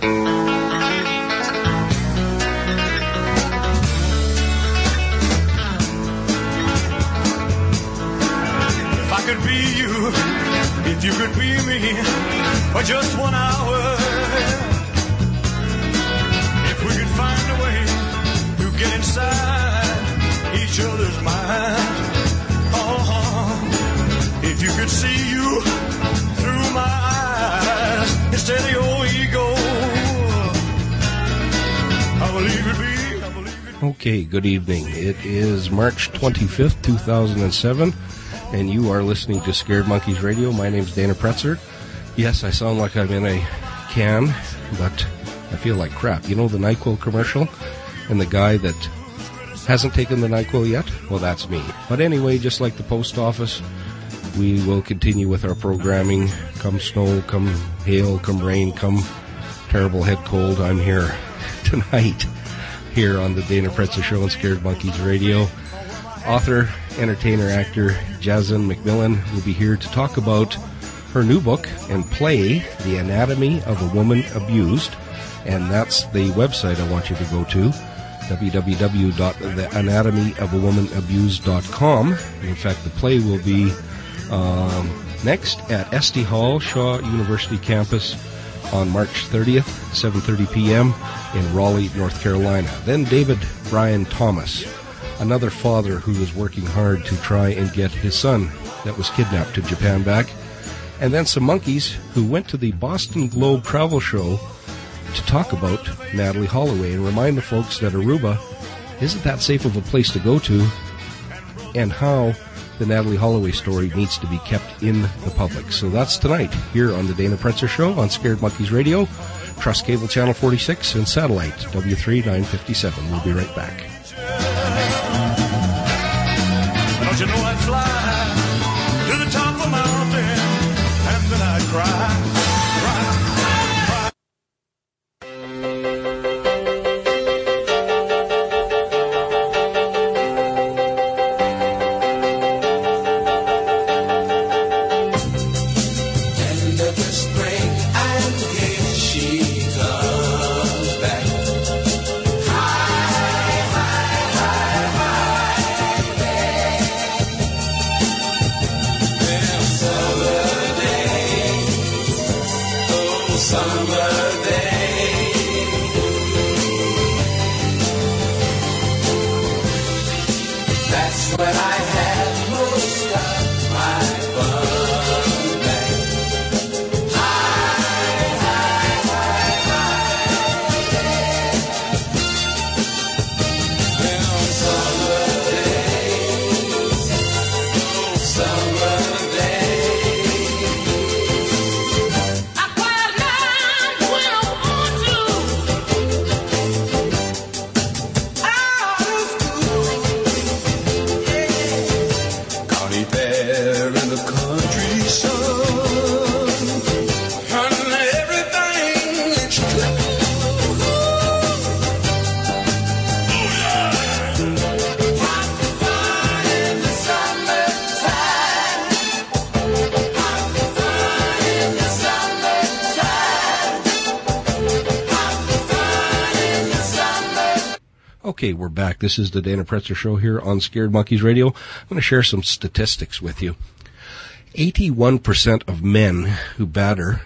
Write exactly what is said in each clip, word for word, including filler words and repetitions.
If I could be you, if you could be me for just one hour, if we could find a way to get inside each other's mind, oh, if you could see you through my eyes instead of your ego, I believe it'd be, I believe it'd be. Okay, good evening. It is March twenty-fifth, two thousand seven, and you are listening to Scared Monkeys Radio. My name's Dana Pretzer. Yes, I sound like I'm in a can, but I feel like crap. You know the NyQuil commercial and the guy that hasn't taken the NyQuil yet? Well, that's me. But anyway, just like the post office, we will continue with our programming. Come snow, come hail, come rain, come terrible head cold. I'm here tonight, here on the Dana Pretzer Show on Scared Monkeys Radio. Author, entertainer, actor Jaslyn McMillan will be here to talk about her new book and play, The Anatomy of a Woman Abused. And that's the website I want you to go to, w w w dot the anatomy of a woman abused dot com. In fact, the play will be um, next at Esty Hall, Shaw University campus on March thirtieth, seven thirty p.m. in Raleigh, North Carolina. Then David Brian Thomas, another father who is working hard to try and get his son that was kidnapped to Japan back. And then some monkeys who went to the Boston Globe Travel Show to talk about Natalie Holloway and remind the folks that Aruba isn't that safe of a place to go to, and how the Natalie Holloway story needs to be kept in the public. So that's tonight here on the Dana Pretzer Show on Scared Monkeys Radio, Trust Cable Channel forty-six, and Satellite W three nine fifty-seven. We'll be right back. Don't you know I'd fly to the top of a mountain and then I'd cry, cry. Okay, we're back. This is the Dana Pretzer Show here on Scared Monkeys Radio. I'm going to share some statistics with you. eighty-one percent of men who batter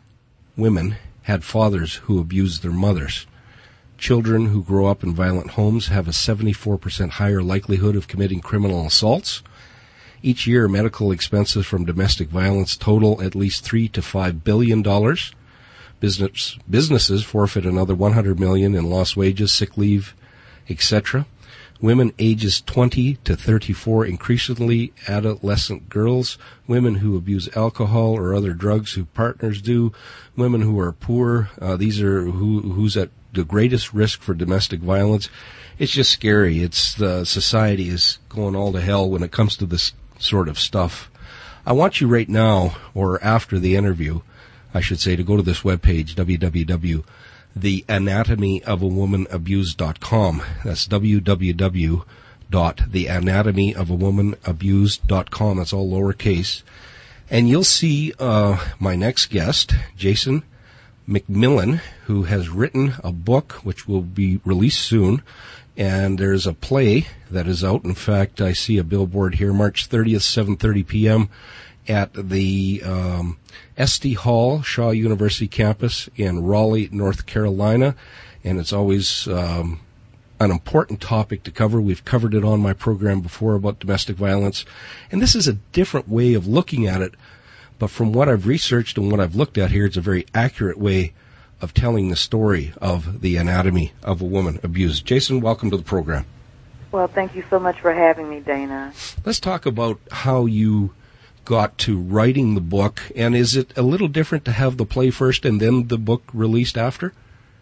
women had fathers who abused their mothers. Children who grow up in violent homes have a seventy-four percent higher likelihood of committing criminal assaults. Each year, medical expenses from domestic violence total at least three to five billion dollars. Business businesses forfeit another one hundred million dollars in lost wages, sick leave, et cetera. Women ages twenty to thirty-four, increasingly adolescent girls, women who abuse alcohol or other drugs whose partners do, women who are poor. Uh, these are who who's at the greatest risk for domestic violence. It's just scary. It's the society is going all to hell when it comes to this sort of stuff. I want you right now, or after the interview, I should say, to go to this webpage, w w w dot the anatomy of a woman abused dot com. That's w w w dot the anatomy of a woman abused dot com. That's all lowercase. And you'll see uh, my next guest, Jason McMillan, who has written a book which will be released soon. And there's a play that is out. In fact, I see a billboard here, March thirtieth, seven thirty p.m. at the um, Esty Hall, Shaw University campus in Raleigh, North Carolina. And it's always um, an important topic to cover. We've covered it on my program before about domestic violence. And this is a different way of looking at it. But from what I've researched and what I've looked at here, it's a very accurate way of telling the story of the anatomy of a woman abused. Jason, welcome to the program. Well, thank you so much for having me, Dana. Let's talk about how you got to writing the book, and is it a little different to have the play first and then the book released after?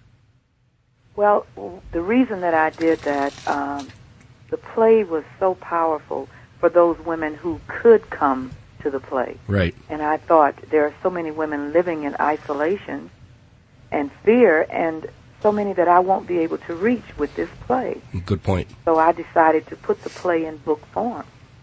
Well, the reason that I did that, um, the play was so powerful for those women who could come to the play. Right. And I thought there are so many women living in isolation and fear, and so many that I won't be able to reach with this play. Good point. So I decided to put the play in book form.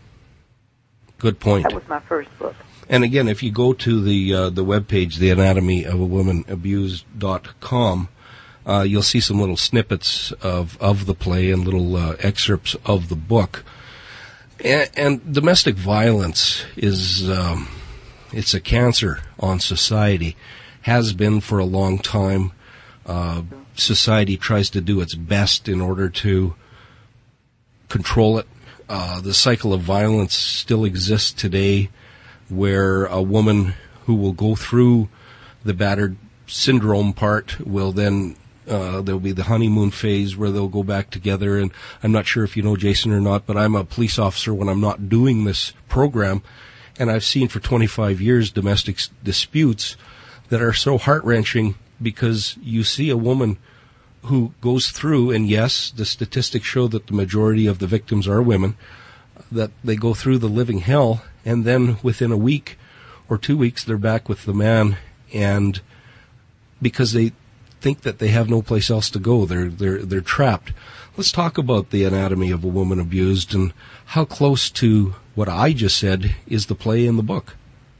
Good point. That was my first book. And again, if you go to the uh, the webpage, the anatomy of a woman abused dot com, uh, you'll see some little snippets of, of the play and little uh, excerpts of the book. And, and domestic violence is um, it's a cancer on society. Has been for a long time. Uh, society tries to do its best in order to control it. Uh, the cycle of violence still exists today, where a woman who will go through the battered syndrome part will then, uh, there'll be the honeymoon phase where they'll go back together. And I'm not sure if you know Jason or not, but I'm a police officer when I'm not doing this program. And I've seen for twenty-five years domestic disputes that are so heart-wrenching because you see a woman who goes through, and yes, the statistics show that the majority of the victims are women, that they go through the living hell, and then within a week or two weeks they're back with the man, and because they think that they have no place else to go, they're they're they're trapped. Let's talk about the anatomy of a woman abused and how close to what I just said is the play in the book.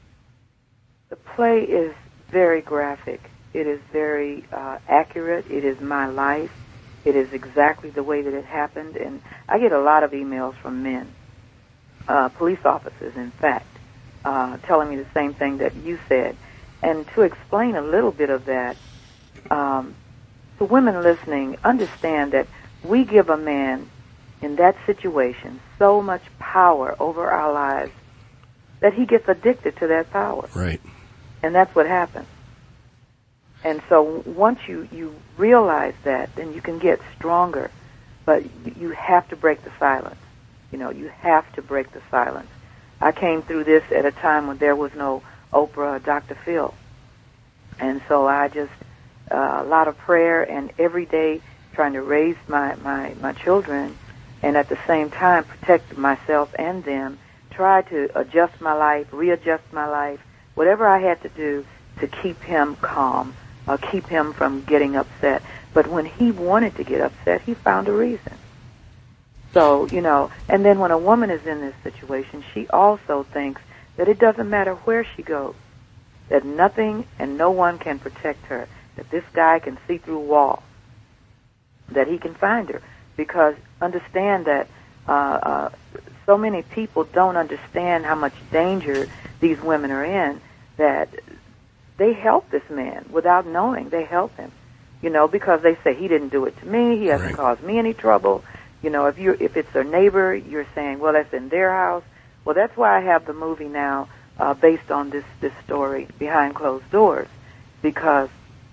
The play is very graphic. It is very uh, accurate. It is my life. It is exactly the way that it happened. And I get a lot of emails from men, uh, police officers, in fact, uh, telling me the same thing that you said. And to explain a little bit of that, um, the women listening understand that we give a man in that situation so much power over our lives that he gets addicted to that power. Right. And that's what happens. And so once you, you realize that, then you can get stronger. But you have to break the silence. You know, you have to break the silence. I came through this at a time when there was no Oprah or Doctor Phil. And so I just, uh, a lot of prayer and every day trying to raise my, my, my children and at the same time protect myself and them, try to adjust my life, readjust my life, whatever I had to do to keep him calm, uh, keep him from getting upset. But when he wanted to get upset, he found a reason. So, you know, and then when a woman is in this situation, she also thinks that it doesn't matter where she goes, that nothing and no one can protect her, that this guy can see through walls, that he can find her. Because understand that uh, uh, so many people don't understand how much danger these women are in, that they help this man without knowing. They help him, you know, because they say, he didn't do it to me, he hasn't Right. caused me any trouble. You know, if you if it's their neighbor, you're saying, well, that's in their house. Well, that's why I have the movie now uh, based on this, this story, Behind Closed Doors, because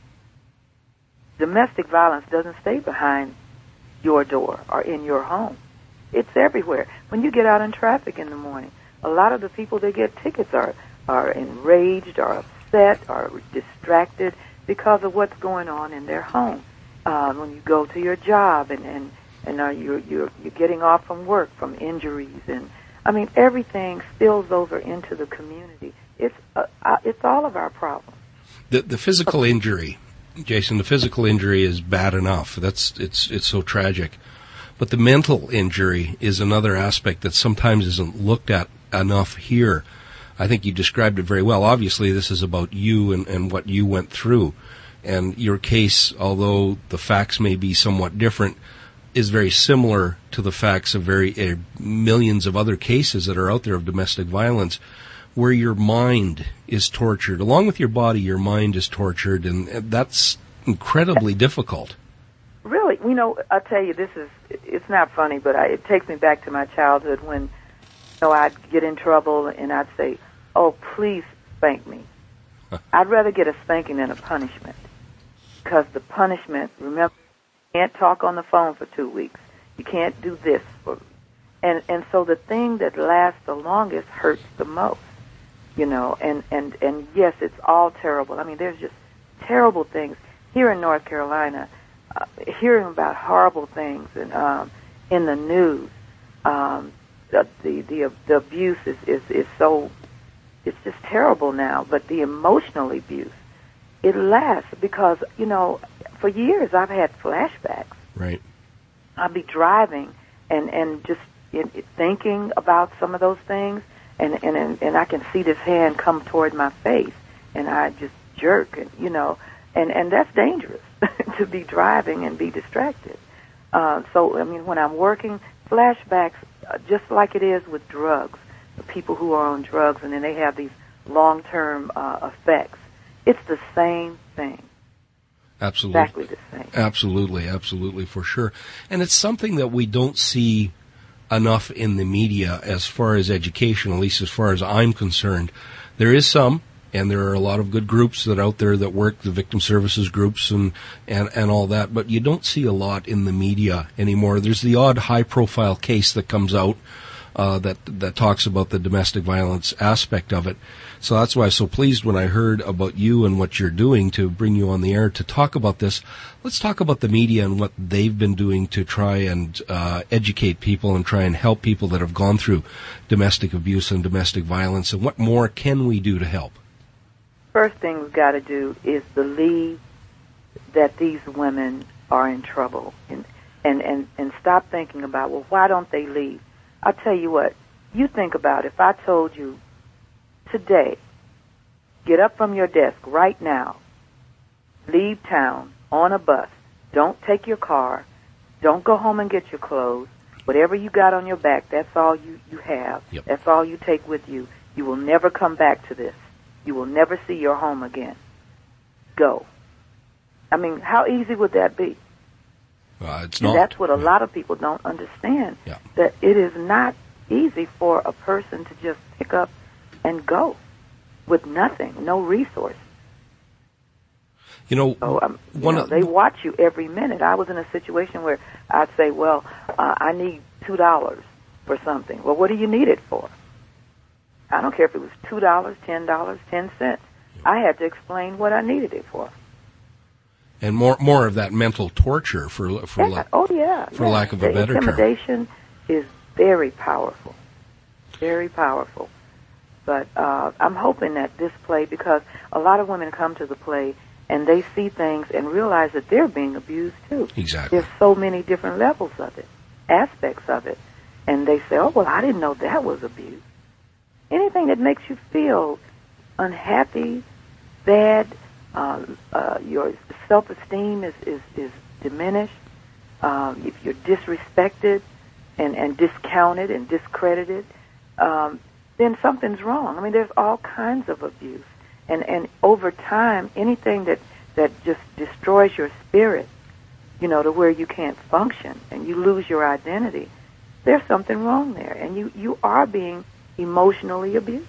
domestic violence doesn't stay behind your door or in your home. It's everywhere. When you get out in traffic in the morning, a lot of the people that get tickets are, are enraged or upset or distracted because of what's going on in their home. Uh, when you go to your job and, and, and uh, you're, you're, you're getting off from work from injuries, and I mean, everything spills over into the community. It's, uh, uh, it's all of our problems. The, the physical injury, Jason, the physical injury is bad enough. That's it's it's so tragic. But the mental injury is another aspect that sometimes isn't looked at enough here. I think you described it very well. Obviously, this is about you and, and what you went through. And your case, although the facts may be somewhat different, is very similar to the facts of very uh, millions of other cases that are out there of domestic violence, where your mind is tortured. Along with your body, your mind is tortured, and that's incredibly difficult. Really, you know, I'll tell you, this is, it's not funny, but I, it takes me back to my childhood when, you know, I'd get in trouble and I'd say, oh, please spank me. I'd rather get a spanking than a punishment. Because the punishment, remember, you can't talk on the phone for two weeks. You can't do this. For, and, and so the thing that lasts the longest hurts the most, you know. And, and, and yes, it's all terrible. I mean, there's just terrible things. Here in North Carolina, uh, hearing about horrible things and, um, in the news, um, the, the, the, the abuse is, is, is so, it's just terrible now. But the emotional abuse, it lasts because, you know, for years I've had flashbacks. Right. I'll be driving and, and just in, thinking about some of those things, and, and, and I can see this hand come toward my face, and I just jerk, and, you know, and, and that's dangerous to be driving and be distracted. Uh, so, I mean, when I'm working, flashbacks, uh, just like it is with drugs, the people who are on drugs, and then they have these long-term uh, effects. It's the same thing. Absolutely. Exactly the same. Absolutely, absolutely, for sure. And it's something that we don't see enough in the media as far as education, at least as far as I'm concerned. There is some, and there are a lot of good groups that are out there that work, the victim services groups and, and, and all that, but you don't see a lot in the media anymore. There's the odd high-profile case that comes out uh, that that talks about the domestic violence aspect of it. So that's why I was so pleased when I heard about you and what you're doing to bring you on the air to talk about this. Let's talk about the media and what they've been doing to try and uh, educate people and try and help people that have gone through domestic abuse and domestic violence, and what more can we do to help? First thing we've got to do is believe that these women are in trouble, and, and, and, and stop thinking about, well, why don't they leave? I'll tell you what, you think about if I told you today, get up from your desk right now, leave town on a bus, don't take your car, don't go home and get your clothes, whatever you got on your back, that's all you, you have, yep. That's all you take with you. You will never come back to this. You will never see your home again. Go. I mean, how easy would that be? Uh, it's and not. That's what a yeah. lot of people don't understand, yeah. that it is not easy for a person to just pick up and go with nothing, no resource. You know, so, um, you one know of, they watch you every minute. I was in a situation where I'd say, well, uh, I need two dollars for something. Well, what do you need it for? I don't care if it was two dollars, ten dollars, ten cents. I had to explain what I needed it for. And more more of that mental torture, for for, yeah. la- oh, yeah. for yeah. lack of a the better term. Intimidation is very powerful, very powerful. But uh, I'm hoping that this play, because a lot of women come to the play and they see things and realize that they're being abused too. Exactly. There's so many different levels of it, aspects of it. And they say, oh, well, I didn't know that was abuse. Anything that makes you feel unhappy, bad, uh, uh, your self-esteem is, is, is diminished, um, if you're disrespected and, and discounted and discredited, um, then something's wrong. I mean, there's all kinds of abuse. And, and over time, anything that, that just destroys your spirit, you know, to where you can't function and you lose your identity, there's something wrong there. And you, you are being emotionally abused.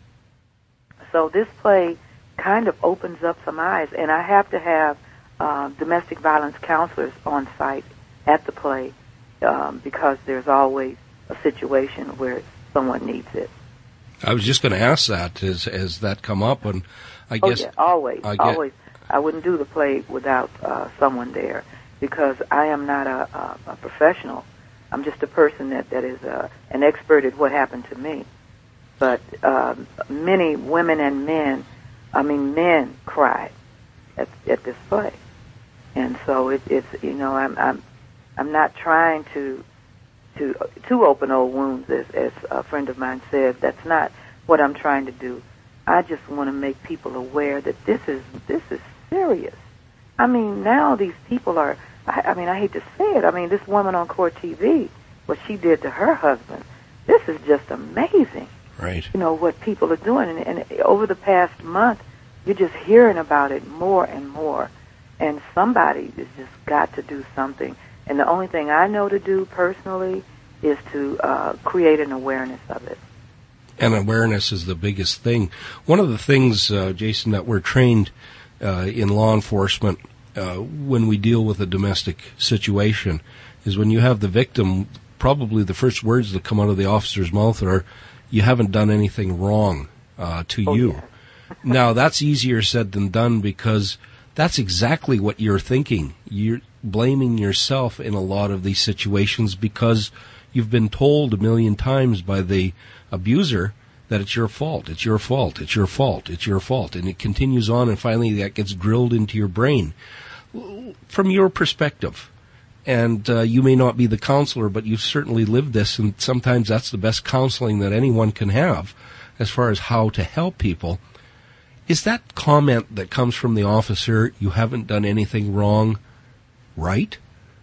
So this play kind of opens up some eyes. And I have to have uh, domestic violence counselors on site at the play um, because there's always a situation where someone needs it. I was just going to ask that, has, has that come up? And I oh, guess yeah, always, I get, always. I wouldn't do the play without uh, someone there because I am not a, a, a professional. I'm just a person that, that is uh, an expert at what happened to me. But um, many women and men, I mean men, cried at, at this play. And so it, it's, you know, I'm, I'm, I'm not trying to to to open old wounds, as, as a friend of mine said. That's not what I'm trying to do. I just want to make people aware that this is this is serious. I mean, now these people are, I, I mean, I hate to say it. I mean, this woman on Court T V, what she did to her husband, this is just amazing. Right. You know, what people are doing. And, and over the past month, you're just hearing about it more and more. And somebody has just got to do something. And the only thing I know to do personally is to uh, create an awareness of it. And awareness is the biggest thing. One of the things, uh, Jason, that we're trained uh, in law enforcement uh, when we deal with a domestic situation is when you have the victim, probably the first words that come out of the officer's mouth are, "You haven't done anything wrong uh, to oh, you." Yeah. Now, that's easier said than done because that's exactly what you're thinking. You're blaming yourself in a lot of these situations because you've been told a million times by the abuser that it's your fault, it's your fault, it's your fault, it's your fault. And it continues on, and finally that gets drilled into your brain. From your perspective, and uh, you may not be the counselor, but you've certainly lived this, and sometimes that's the best counseling that anyone can have as far as how to help people. Is that comment that comes from the officer, "You haven't done anything wrong," right?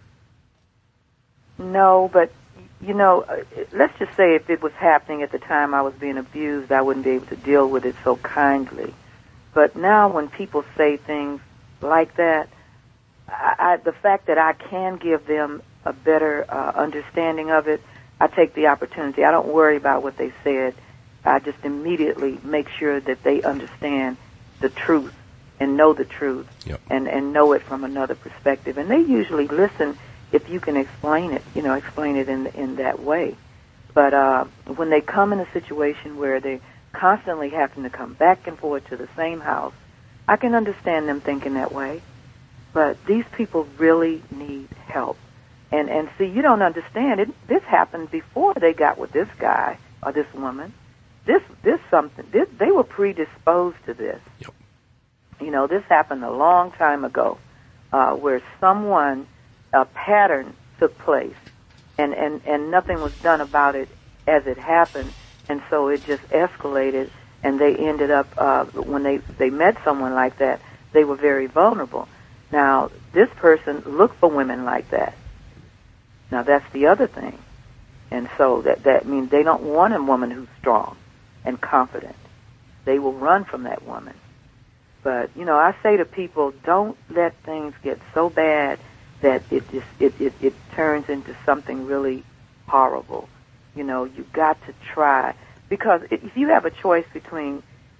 No, but, you know, let's just say if it was happening at the time I was being abused, I wouldn't be able to deal with it so kindly. But now when people say things like that, I, I, the fact that I can give them a better uh, understanding of it, I take the opportunity. I don't worry about what they said. I just immediately make sure that they understand the truth and know the truth. Yep. and, and know it from another perspective. And they usually listen if you can explain it, you know, explain it in in that way. But uh, when they come in a situation where they constantly having to come back and forth to the same house, I can understand them thinking that way. But these people really need help. And, and see, you don't understand it. This happened before they got with this guy or this woman. This, this something, this, they were predisposed to this. Yep. You know, this happened a long time ago, uh, where someone, a pattern took place, and, and, and nothing was done about it as it happened, and so it just escalated, and they ended up, uh, when they, they met someone like that, they were very vulnerable. Now, this person looked for women like that. Now, that's the other thing. And so that, that means they don't want a woman who's strong and confident. They will run from that woman. But, you know, I say to people, don't let things get so bad that it just it, it, it turns into something really horrible. You know, you've got to try. Because if you have a choice between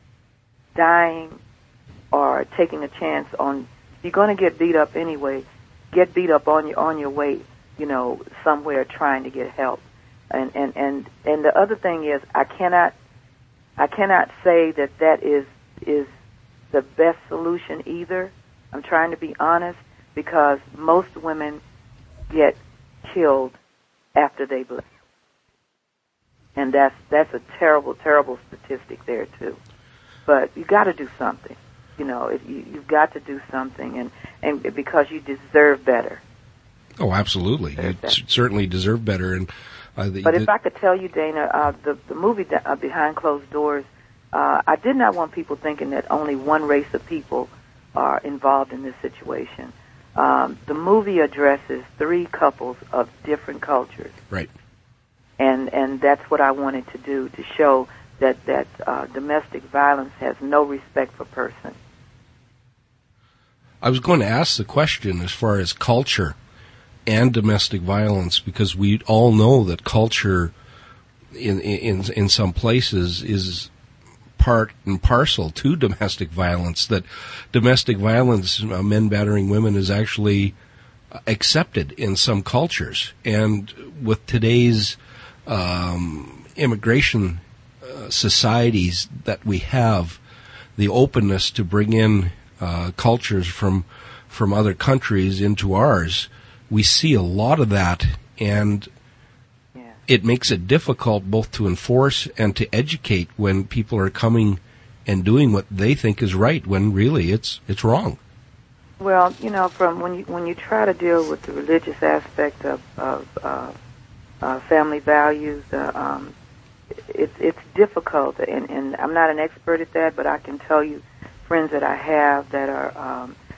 dying or taking a chance on, you're going to get beat up anyway, get beat up on your, on your way, you know, somewhere trying to get help. And, and, and, and the other thing is, I cannot, I cannot say that that is, is the best solution either. I'm trying to be honest, because most women get killed after they've left. And that's, that's a terrible, terrible statistic there too. But you got to do something. You know, if you, you've got to do something, and, and because you deserve better. Oh, absolutely. You c- certainly deserve better. And uh, the, But the, if I could tell you, Dana, uh, the, the movie uh, Behind Closed Doors, uh, I did not want people thinking that only one race of people are involved in this situation. Um, the movie addresses three couples of different cultures. Right. And and that's what I wanted to do, to show that, that uh, domestic violence has no respect for person. I was going to ask the question as far as culture and domestic violence, because we all know that culture in in in some places is part and parcel to domestic violence, that domestic violence, uh, men battering women, is actually accepted in some cultures. And with today's um, immigration uh, societies that we have, the openness to bring in uh, cultures from from other countries into ours, we see a lot of that, and yeah. It makes it difficult both to enforce and to educate when people are coming and doing what they think is right, when really it's it's wrong. Well, you know, from when you when you try to deal with the religious aspect of, of uh, uh, family values, uh, um, it's it's difficult, and, and I'm not an expert at that, but I can tell you, friends that I have that are um,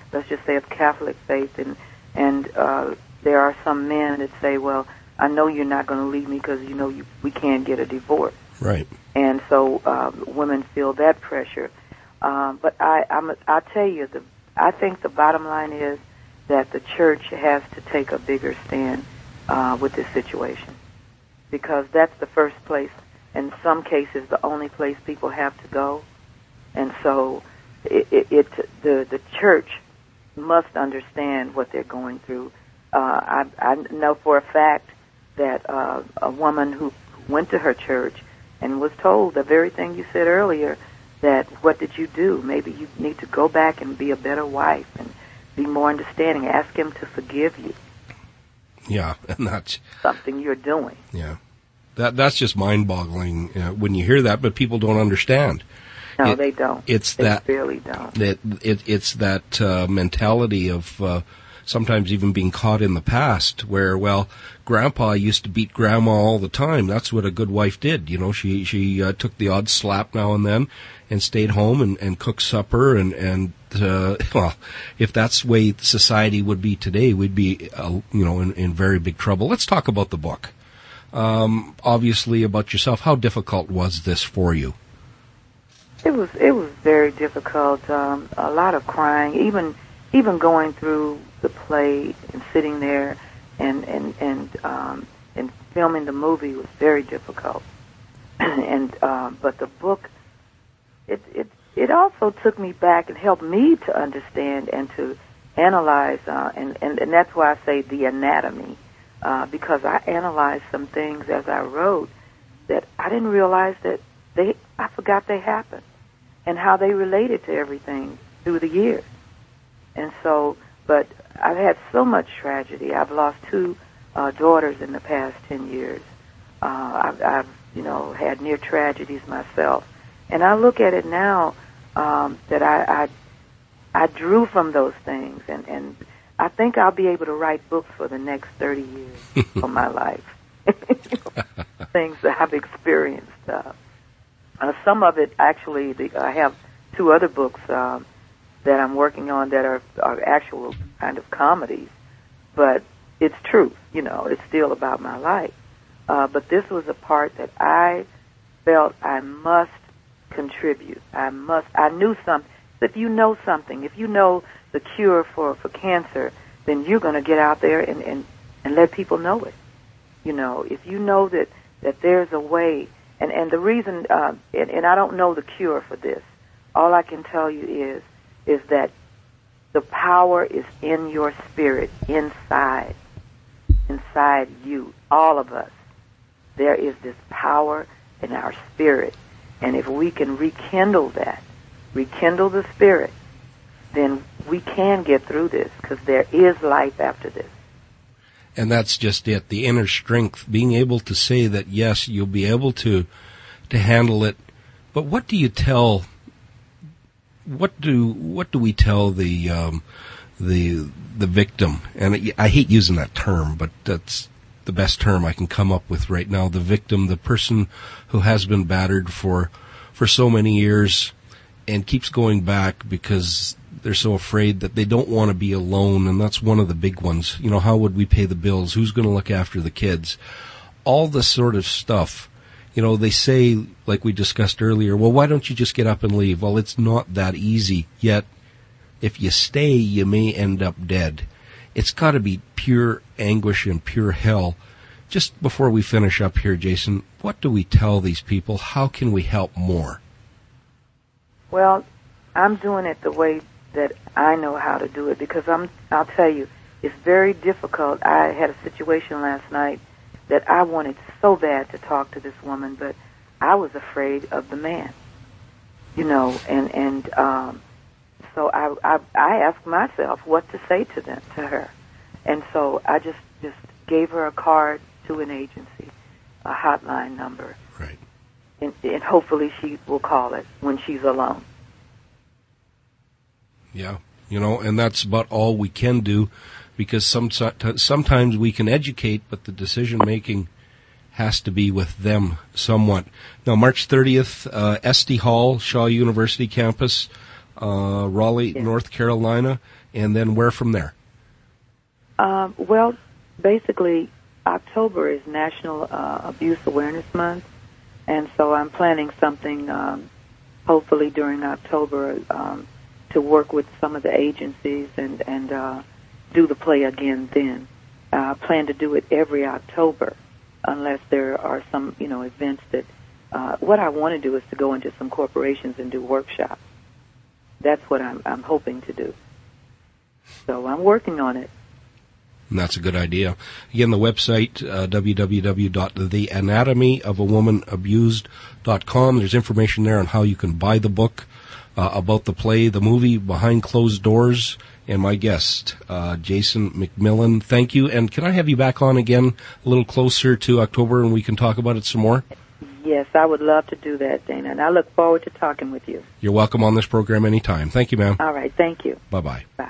let's just say, of Catholic faith, and and uh, there are some men that say, well, I know you're not going to leave me because, you know, you, we can't get a divorce. Right. And so uh, women feel that pressure. Um, but I, I'm, I'll tell you, the, I think the bottom line is that the church has to take a bigger stand uh, with this situation, because that's the first place, in some cases, the only place people have to go. And so it, it, it the, the church must understand what they're going through. Uh, I, I know for a fact that uh, a woman who went to her church and was told the very thing you said earlier, that what did you do? Maybe you need to go back and be a better wife and be more understanding. Ask him to forgive you. Yeah, and that's something you're doing. Yeah, that that's just mind-boggling uh, when you hear that, but people don't understand. No, it, they don't. It's they that really don't. It, it it's that uh, mentality of uh, sometimes even being caught in the past, where, well, Grandpa used to beat Grandma all the time. That's what a good wife did. You know, she she uh, took the odd slap now and then, and stayed home and, and cooked supper. And and uh, well, if that's the way society would be today, we'd be uh, you know in, in very big trouble. Let's talk about the book. Um, obviously, about yourself. How difficult was this for you? It was it was very difficult. Um, a lot of crying, even even going through the play and sitting there and and and um, and filming the movie was very difficult. and uh, but the book, it it it also took me back and helped me to understand and to analyze, uh, and, and and that's why I say the anatomy, uh, because I analyzed some things as I wrote that I didn't realize that they I forgot they happened, and how they related to everything through the years. And so, but I've had so much tragedy. I've lost two uh, daughters in the past ten years. Uh, I've, I've, you know, had near tragedies myself. And I look at it now um, that I, I, I drew from those things, and, and I think I'll be able to write books for the next thirty years of my life. Things that I've experienced. Uh, uh, some of it, actually, the, I have two other books um, that I'm working on that are, are actual kind of comedies, but it's truth, you know, it's still about my life. Uh, but this was a part that I felt I must contribute. I must, I knew something. If you know something, if you know the cure for, for cancer, then you're going to get out there and, and, and let people know it. You know, if you know that, that there's a way, and, and the reason, uh, and, and I don't know the cure for this, all I can tell you is, is that the power is in your spirit, inside, inside you, all of us. There is this power in our spirit, and if we can rekindle that, rekindle the spirit, then we can get through this, because there is life after this. And that's just it, the inner strength, being able to say that, yes, you'll be able to to handle it. But what do you tell, what do what do we tell the um, the the victim? And I hate using that term, but that's the best term I can come up with right now. The victim, the person who has been battered for for so many years and keeps going back because they're so afraid that they don't want to be alone, and that's one of the big ones. You know, how would we pay the bills? Who's going to look after the kids? All this sort of stuff. You know, they say, like we discussed earlier, well, why don't you just get up and leave? Well, it's not that easy. Yet, if you stay, you may end up dead. It's got to be pure anguish and pure hell. Just before we finish up here, Jason, what do we tell these people? How can we help more? Well, I'm doing it the way that I know how to do it, because I'm, I'll tell you, it's very difficult. I had a situation last night that I wanted so bad to talk to this woman, but I was afraid of the man, you know, and, and, um, so I, I, I asked myself what to say to them, to her. And so I just, just gave her a card to an agency, a hotline number. Right. And, and hopefully she will call it when she's alone. Yeah, you know, and that's about all we can do, because some, sometimes we can educate, but the decision-making has to be with them somewhat. Now, March thirtieth, uh, Esty Hall, Shaw University campus, uh, Raleigh, yeah. North Carolina, and then where from there? Um, well, basically, October is National uh, Abuse Awareness Month, and so I'm planning something, um, hopefully during October, um, to work with some of the agencies and, and uh, do the play again then. Uh, I plan to do it every October, unless there are some, you know, events that, uh, what I want to do is to go into some corporations and do workshops. That's what I'm, I'm hoping to do. So I'm working on it. And that's a good idea. Again, the website, uh, w w w dot the anatomy of a woman abused dot com. There's information there on how you can buy the book, uh, about the play, the movie, Behind Closed Doors, and my guest, uh, Jason McMillan. Thank you. And can I have you back on again a little closer to October and we can talk about it some more? Yes, I would love to do that, Dana, and I look forward to talking with you. You're welcome on this program anytime. Thank you, ma'am. All right, thank you. Bye-bye. Bye.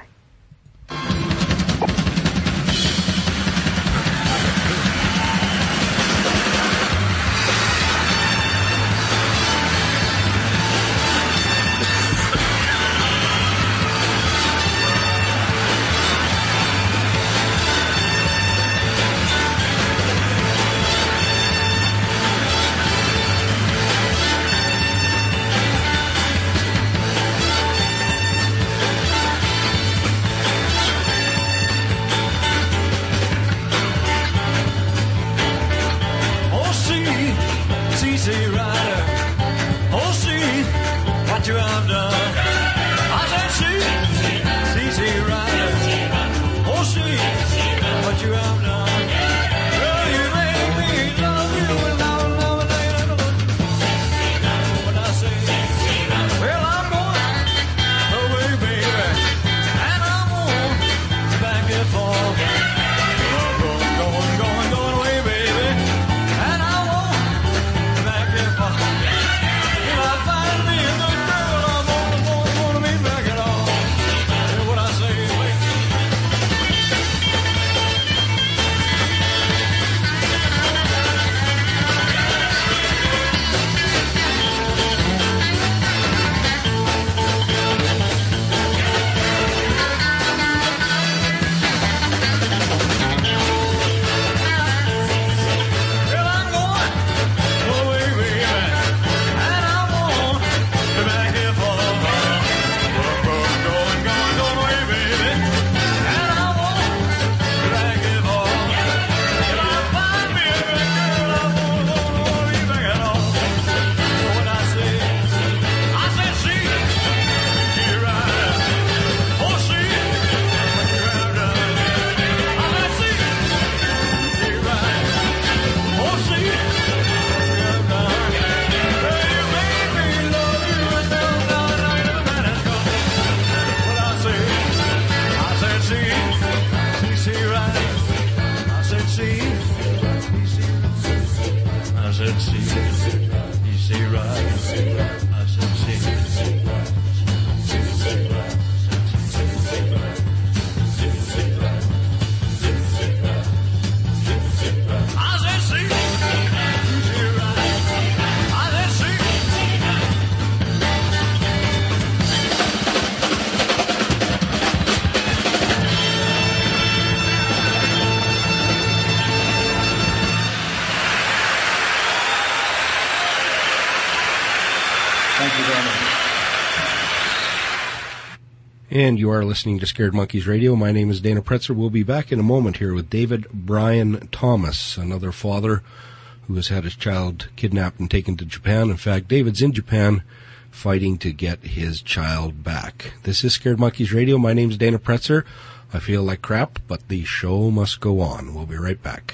And you are listening to Scared Monkeys Radio. My name is Dana Pretzer. We'll be back in a moment here with David Brian Thomas, another father who has had his child kidnapped and taken to Japan. In fact, David's in Japan fighting to get his child back. This is Scared Monkeys Radio. My name is Dana Pretzer. I feel like crap, but the show must go on. We'll be right back.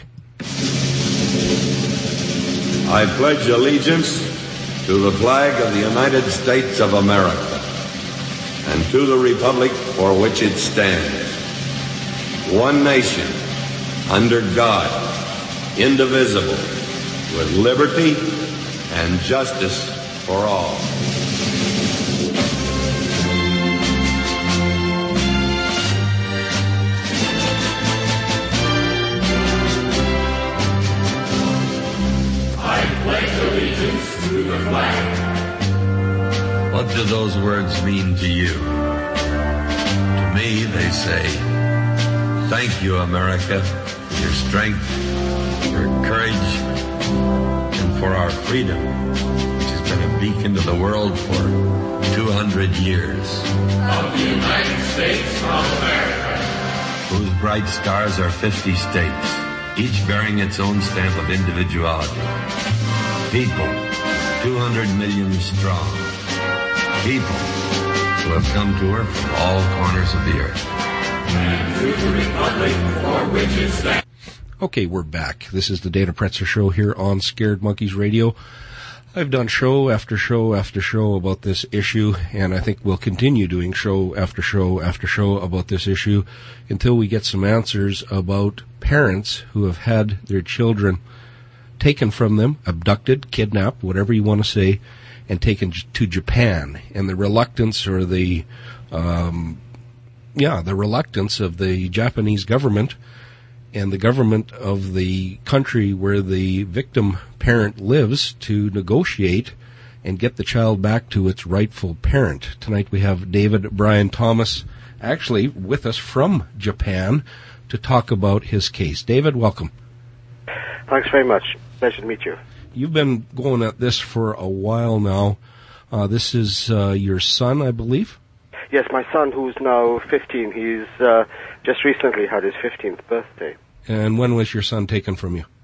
I pledge allegiance to the flag of the United States of America and to the republic for which it stands, one nation, under God, indivisible, with liberty and justice for all. I pledge allegiance to the flag. What do those words mean to you? To me, me, they say, thank you, America, for your strength, your courage, and for our freedom, which has been a beacon to the world for two hundred years. Of the United States of America, Whose bright stars are fifty states, each bearing its own stamp of individuality. People, two hundred million strong. People who have come to her from all corners of the earth. and to the republic for which it stands. Okay, we're back. This is the Dana Pretzer Show here on Scared Monkeys Radio. I've done show after show after show about this issue, and I think we'll continue doing show after show after show about this issue until we get some answers about parents who have had their children taken from them, abducted, kidnapped, whatever you want to say, and taken to Japan, and the reluctance or the, um, yeah, the reluctance of the Japanese government and the government of the country where the victim parent lives to negotiate and get the child back to its rightful parent. Tonight we have David Brian Thomas actually with us from Japan to talk about his case. David, welcome. Thanks very much. Pleasure to meet you. You've been going at this for a while now. Uh, this is uh, your son, I believe? Yes, my son, who's now fifteen, he's uh, just recently had his fifteenth birthday. And when was your son taken from you?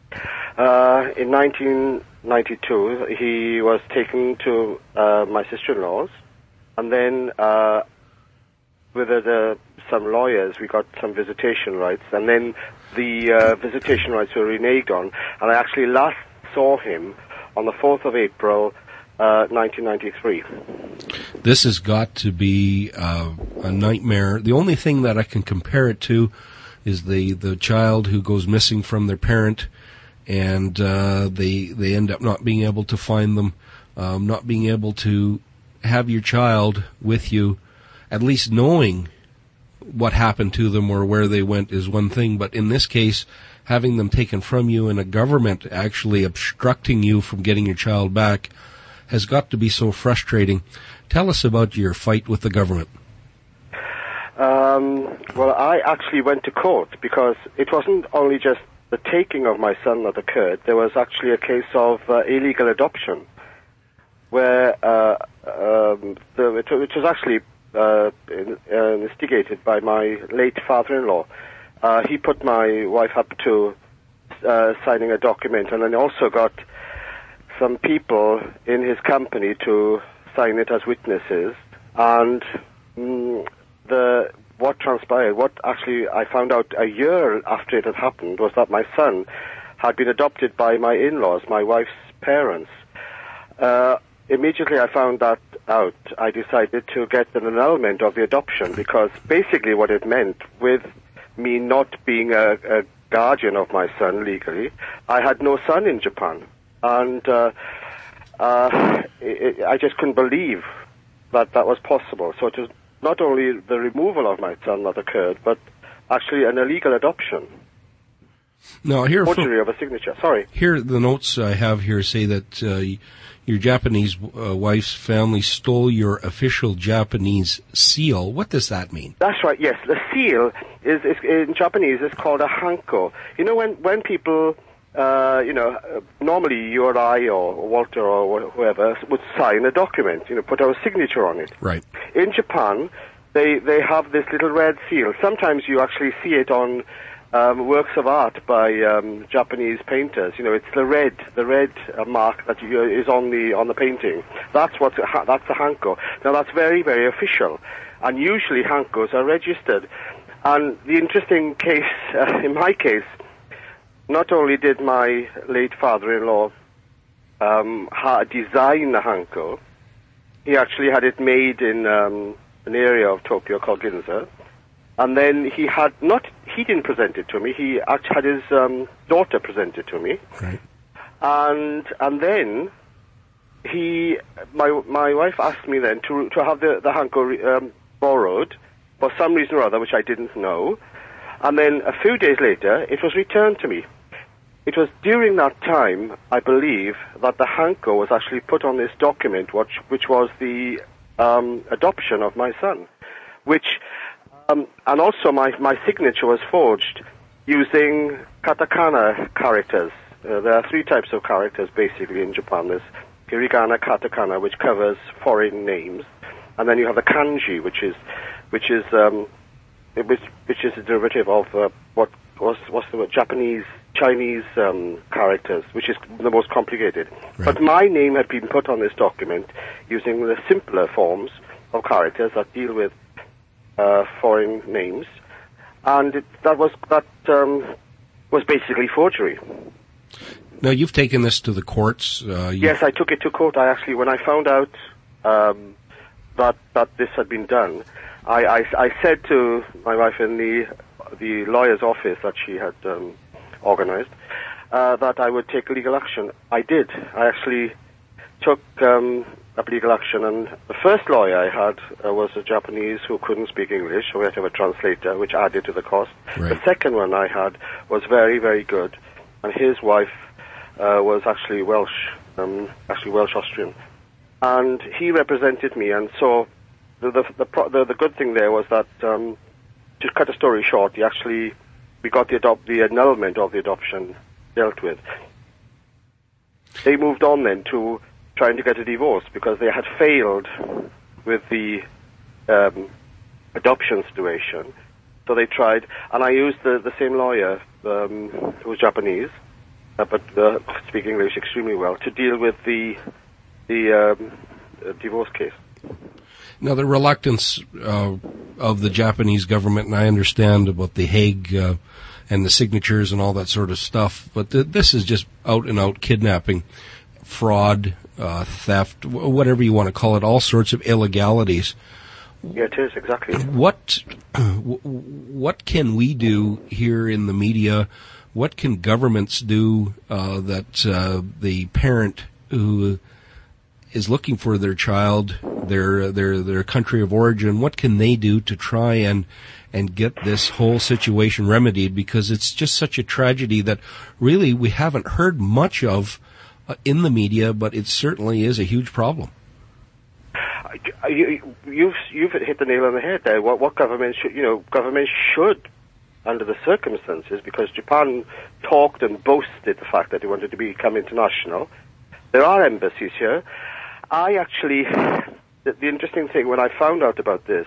Uh, in nineteen ninety-two, he was taken to uh, my sister-in-law's, and then uh, with uh, some lawyers, we got some visitation rights, and then the uh, visitation rights were reneged on, and I actually last saw him on the fourth of April, uh, nineteen ninety-three. This has got to be uh, a nightmare. The only thing that I can compare it to is the, the child who goes missing from their parent, and uh, they they end up not being able to find them, um, not being able to have your child with you, at least knowing what happened to them or where they went is one thing, but in this case, having them taken from you and a government actually obstructing you from getting your child back has got to be so frustrating. Tell us about your fight with the government. Um, well, I actually went to court because it wasn't only just the taking of my son that occurred. There was actually a case of uh, illegal adoption, where uh, um, the, which was actually uh, in, uh, instigated by my late father-in-law. Uh, he put my wife up to uh, signing a document, and then also got some people in his company to sign it as witnesses. And mm, the what transpired, what actually I found out a year after it had happened, was that my son had been adopted by my in-laws, my wife's parents. Uh, immediately I found that out, I decided to get an annulment of the adoption, because basically what it meant, with me not being a, a guardian of my son legally, I had no son in Japan. And uh, uh, it, I just couldn't believe that that was possible. So it was not only the removal of my son that occurred, but actually an illegal adoption. Now, here, forgery of a signature. Sorry. Here, the notes I have here say that uh, your Japanese uh, wife's family stole your official Japanese seal. What does that mean? That's right. Yes, the seal is, is in Japanese is called a hanko. You know, when when people, uh, you know, uh, normally you or I or Walter or whoever would sign a document, you know, put our signature on it. Right. In Japan, they they have this little red seal. Sometimes you actually see it on Um, works of art by um, Japanese painters. You know, it's the red, the red uh, mark that you, is on the on the painting. That's what that's the hanko. Now that's very very official, and usually hankos are registered. And the interesting case, uh, in my case, not only did my late father-in-law um, ha- design the hanko, he actually had it made in um, an area of Tokyo called Ginza. And then he had not, he didn't present it to me, he actually had his um, daughter present it to me. Right. And and then he, my my wife asked me then to to have the, the hanko um, borrowed for some reason or other, which I didn't know. And then a few days later, it was returned to me. It was during that time, I believe, that the hanko was actually put on this document, which, which was the um, adoption of my son, which Um, and also my, my signature was forged using katakana characters. Uh, there are three types of characters basically in Japan. There's hiragana, katakana, which covers foreign names, and then you have the kanji, which is which is um, which which is a derivative of uh, what was what's the word Japanese Chinese um, characters, which is the most complicated. Right. But my name had been put on this document using the simpler forms of characters that deal with uh, foreign names, and it, that was that um, was basically forgery. Now, you've taken this to the courts. Uh, yes, I took it to court. I actually, when I found out um, that that this had been done, I, I, I said to my wife in the the lawyer's office that she had um, organized uh, that I would take legal action. I did. I actually took um, up legal action, and the first lawyer I had uh, was a Japanese who couldn't speak English, so we had to have a translator, which added to the cost. Right. The second one I had was very, very good, and his wife uh, was actually Welsh, um, actually Welsh-Austrian. And he represented me, and so the the the, pro- the, the good thing there was that, um, to cut a story short, he actually, we got the, adop- the annulment of the adoption dealt with. They moved on then to trying to get a divorce because they had failed with the um, adoption situation. So they tried, and I used the, the same lawyer, um, who was Japanese, uh, but uh, speak English extremely well, to deal with the the um, uh, divorce case. Now, the reluctance uh, of the Japanese government, and I understand about the Hague uh, and the signatures and all that sort of stuff, but th- this is just out-and-out kidnapping, fraud, uh, theft, w- whatever you want to call it, all sorts of illegalities. Yeah, it is, exactly. What, what can we do here in the media? What can governments do uh, that uh, the parent who is looking for their child, their their their country of origin, what can they do to try and and get this whole situation remedied? Because it's just such a tragedy that really we haven't heard much of uh, in the media, but it certainly is a huge problem. You, you've you've hit the nail on the head there. What what government should you know government should, under the circumstances, because Japan talked and boasted the fact that they wanted to become international. There are embassies here. I actually, the, the interesting thing, when I found out about this,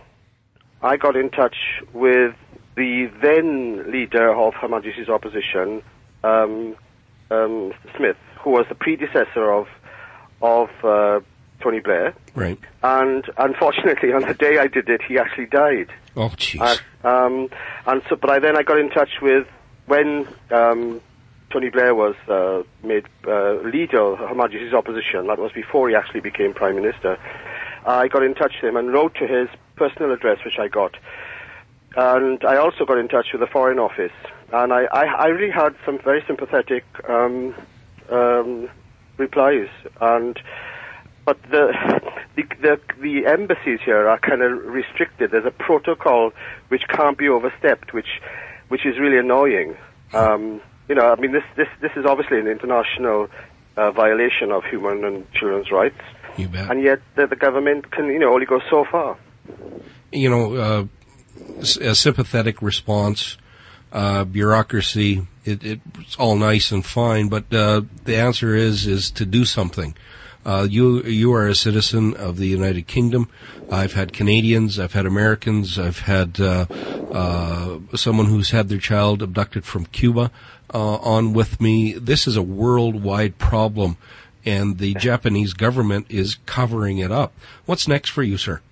I got in touch with the then leader of Her Majesty's opposition, um, um, Smith, who was the predecessor of of uh, Tony Blair. Right. And unfortunately, on the day I did it, he actually died. Oh, jeez. Uh, um, and so, but I then I got in touch with when um, Tony Blair was uh, made uh, leader of Her Majesty's opposition. That was before he actually became Prime Minister. I got in touch with him and wrote to his personal address, which I got. And I also got in touch with the Foreign Office. And I, I, I really had some very sympathetic um, um, replies. And but the, the the the embassies here are kind of restricted. There's a protocol which can't be overstepped, which which is really annoying. Um, you know, I mean, this this this is obviously an international uh, violation of human and children's rights. You bet. And yet the, the government can, you know, only go so far. You know, uh, a sympathetic response, uh, bureaucracy, it, it's all nice and fine, but uh, the answer is is to do something. Uh, you you are a citizen of the United Kingdom. I've had Canadians, I've had Americans, I've had uh, uh, someone who's had their child abducted from Cuba uh, on with me. This is a worldwide problem, and the Japanese government is covering it up. What's next for you, sir?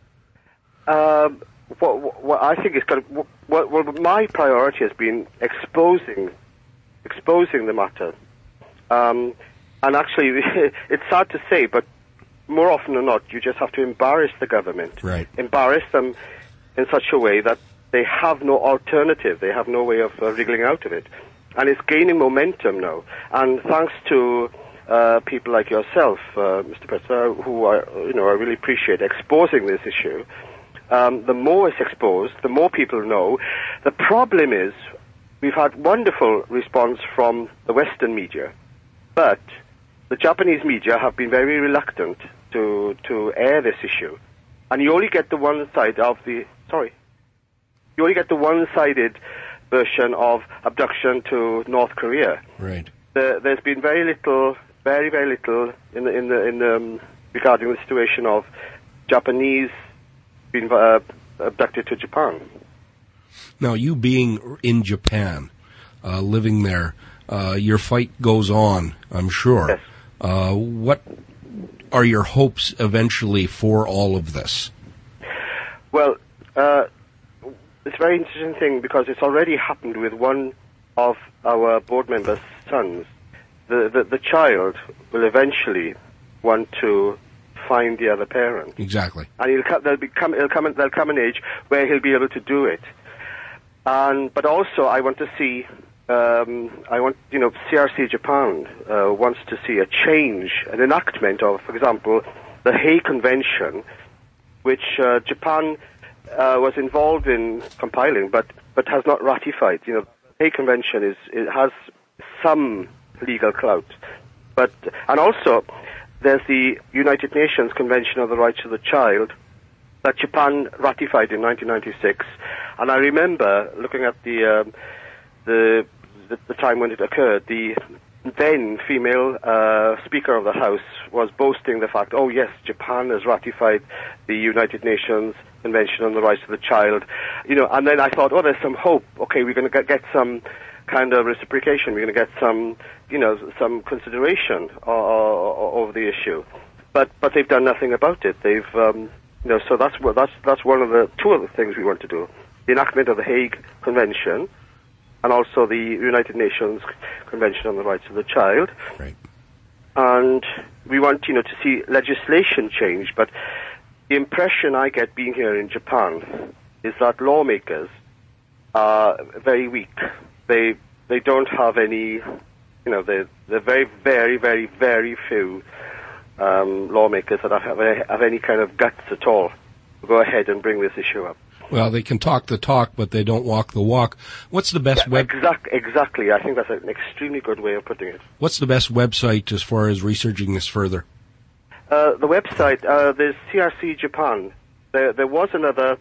Um, what, what I think is kind of what, what my priority has been exposing exposing the matter. Um, And actually, it's sad to say, but more often than not, you just have to embarrass the government. Right. Embarrass them in such a way that they have no alternative. They have no way of uh, wriggling out of it. And it's gaining momentum now. And thanks to uh, people like yourself, uh, Mister Petzer, who I, you know, I really appreciate exposing this issue. Um, the more it's exposed, the more people know. The problem is, we've had wonderful response from the Western media, but the Japanese media have been very reluctant to to air this issue, and you only get the one side of the. Sorry. you only get the one-sided version of abduction to North Korea. Right. The, there's been very little, very very little in the in the in the, um, regarding the situation of Japanese being uh, abducted to Japan. Now, you being in Japan, uh, living there, uh, your fight goes on, I'm sure. Yes. Uh, what are your hopes eventually for all of this? Well, uh, it's a very interesting thing because it's already happened with one of our board members' sons. The, the, the child will eventually want to find the other parent. Exactly. And he'll come, there'll, become, he'll come, there'll come an age where he'll be able to do it. And, but also I want to see, um, I want, you know, C R C Japan uh, wants to see a change, an enactment of, for example, the Hague Convention, which uh, Japan uh, was involved in compiling, but, but has not ratified. You know, the Hague Convention is, it has some legal clout. But, and also, there's the United Nations Convention on the Rights of the Child that Japan ratified in nineteen ninety-six. And I remember looking at the, um, the, the, the time when it occurred, the then female uh, Speaker of the House was boasting the fact, oh yes, Japan has ratified the United Nations Convention on the Rights of the Child. You know, and then I thought, oh, there's some hope. Okay, we're going to get, get some kind of reciprocation. We're going to get some, you know, some consideration of the issue. But but they've done nothing about it. They've, um, you know, so that's what that's that's one of the two of the things we want to do: the enactment of the Hague Convention, and also the United Nations Convention on the Rights of the Child. Right. And we want, you know, to see legislation change. But the impression I get being here in Japan is that lawmakers are very weak. They they don't have any, you know, they're, they're very, very, very, very few um, lawmakers that have, have any kind of guts at all to go ahead and bring this issue up. Well, they can talk the talk, but they don't walk the walk. What's the best yeah, web? Exact, exactly. I think that's an extremely good way of putting it. What's the best website as far as researching this further? Uh, the website, uh, there's C R C Japan. There, there was another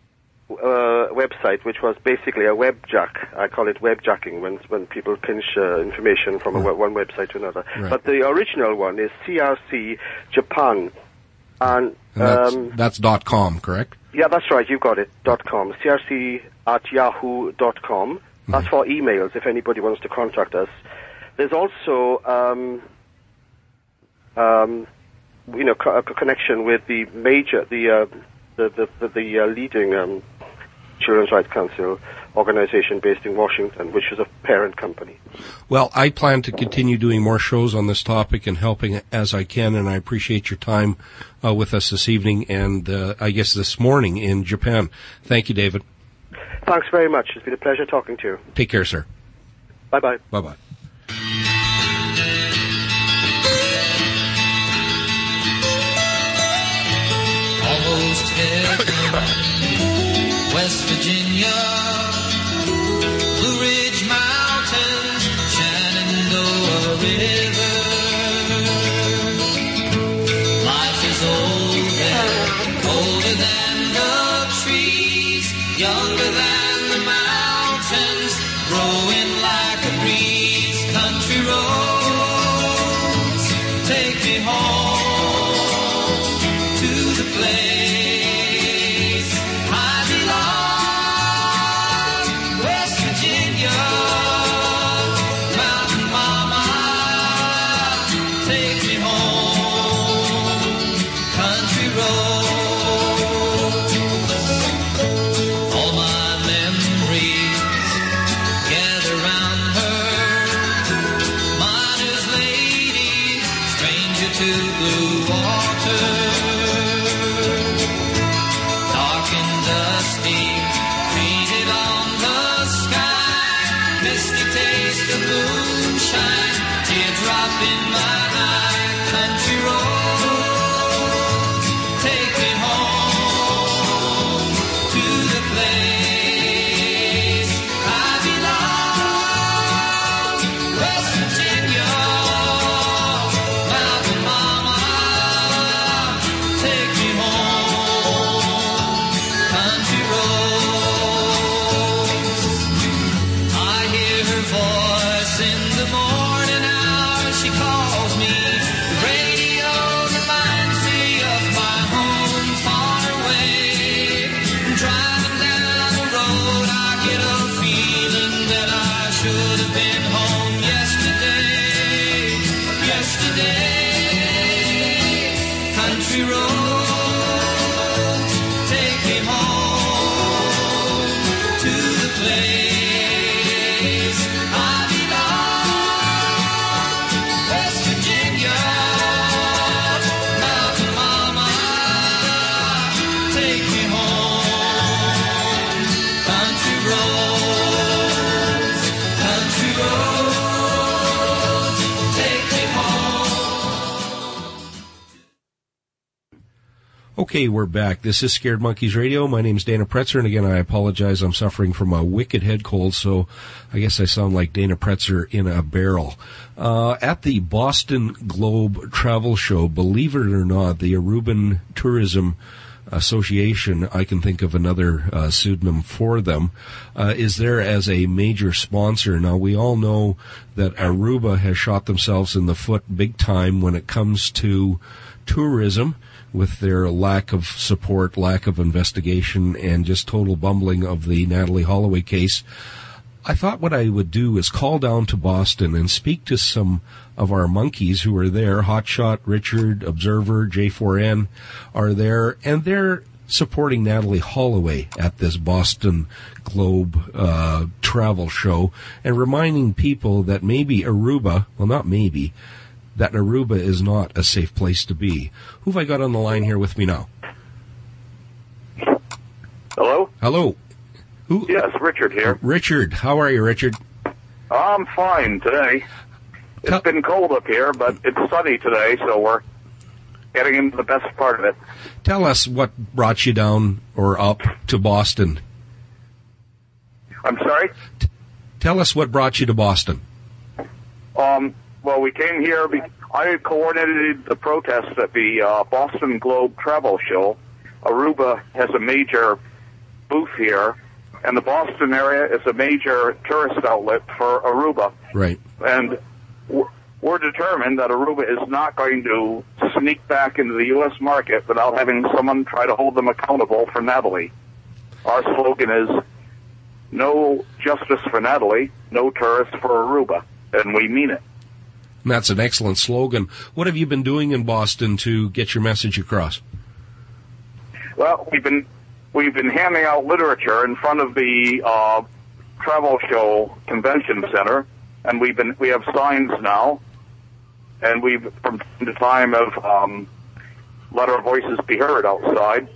Uh, website which was basically a webjack. I call it webjacking when when people pinch uh, information from a, one website to another. Right. But the original one is C R C Japan, and, and that's, um, that's dot com, correct? Yeah, that's right. You got it. Dot com. C R C at yahoo dot com. That's mm-hmm. for emails if anybody wants to contact us. There's also um, um, you know co- a connection with the major the uh, the the, the, the uh, leading um, Children's Rights Council organization based in Washington, which is a parent company. Well, I plan to continue doing more shows on this topic and helping as I can, and I appreciate your time uh, with us this evening and uh, I guess this morning in Japan. Thank you, David. Thanks very much. It's been a pleasure talking to you. Take care, sir. Bye-bye. Bye-bye. Almost heaven. West Virginia, Blue Ridge Mountains, Shenandoah River. Life is older, older than the trees, younger than the mountains, growing like a breeze. Country roads, take me home to the place I belong. Okay, we're back. This is Scared Monkeys Radio. My name's Dana Pretzer, and again, I apologize. I'm suffering from a wicked head cold, so I guess I sound like Dana Pretzer in a barrel. Uh, at the Boston Globe Travel Show, believe it or not, the Aruban Tourism Association, I can think of another uh, pseudonym for them, uh, is there as a major sponsor. Now, we all know that Aruba has shot themselves in the foot big time when it comes to tourism, with their lack of support, lack of investigation, and just total bumbling of the Natalie Holloway case. I thought what I would do is call down to Boston and speak to some of our monkeys who are there. Hotshot, Richard, Observer, J four N are there, and they're supporting Natalie Holloway at this Boston Globe uh, travel show and reminding people that maybe Aruba, well, not maybe, that Aruba is not a safe place to be. Who have I got on the line here with me now? Hello? Hello. Who? Yes, Richard here. Richard. How are you, Richard? I'm fine today. It's Tell- been cold up here, but it's sunny today, so we're getting into the best part of it. Tell us what brought you down or up to Boston. I'm sorry? T- tell us what brought you to Boston. Um, well, we came here. Be- I coordinated the protest at the uh, Boston Globe Travel Show. Aruba has a major booth here, and the Boston area is a major tourist outlet for Aruba. Right. And we're, we're determined that Aruba is not going to sneak back into the U S market without having someone try to hold them accountable for Natalie. Our slogan is, no justice for Natalie, no tourists for Aruba, and we mean it. That's an excellent slogan. What have you been doing in Boston to get your message across? Well, we've been we've been handing out literature in front of the uh, travel show convention center, and we've been we have signs now, and we've from time to time have um, let our voices be heard outside,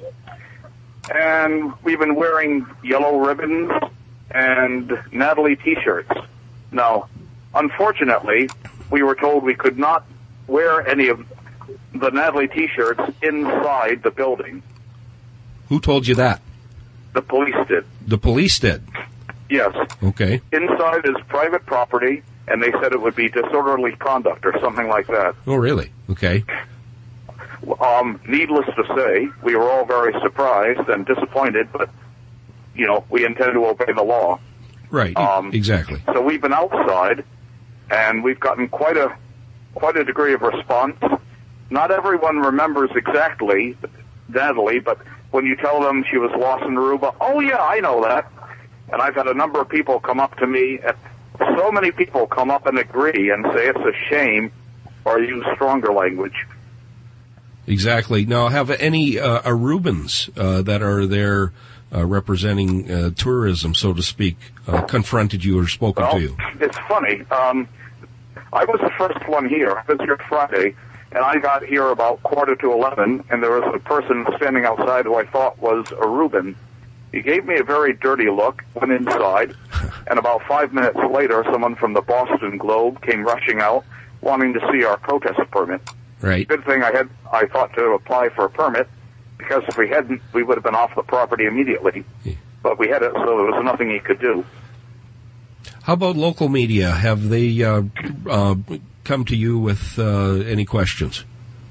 and we've been wearing yellow ribbons and Natalie T-shirts. Now, unfortunately, we were told we could not wear any of the Natalie T-shirts inside the building. Who told you that? The police did. The police did? Yes. Okay. Inside is private property, and they said it would be disorderly conduct or something like that. Oh, really? Okay. Um, needless to say, we were all very surprised and disappointed, but, you know, we intend to obey the law. Right. Um, exactly. So we've been outside, and we've gotten quite a quite a degree of response. Not everyone remembers exactly Natalie, but when you tell them she was lost in Aruba, oh yeah, I know that. And I've had a number of people come up to me, so many people come up and agree and say it's a shame, or use stronger language. Exactly. Now, have any uh, Arubans uh, that are there uh, representing uh, tourism, so to speak, uh, confronted you or spoken well, to you? It's funny. Um, I was the first one here. I was here Friday, and I got here about quarter to eleven, and there was a person standing outside who I thought was Aruban. He gave me a very dirty look, went inside, and about five minutes later, someone from the Boston Globe came rushing out, wanting to see our protest permit. Right. Good thing I had, I thought to apply for a permit, because if we hadn't, we would have been off the property immediately. Yeah. But we had it, so there was nothing he could do. How about local media? Have they uh, uh, come to you with uh, any questions?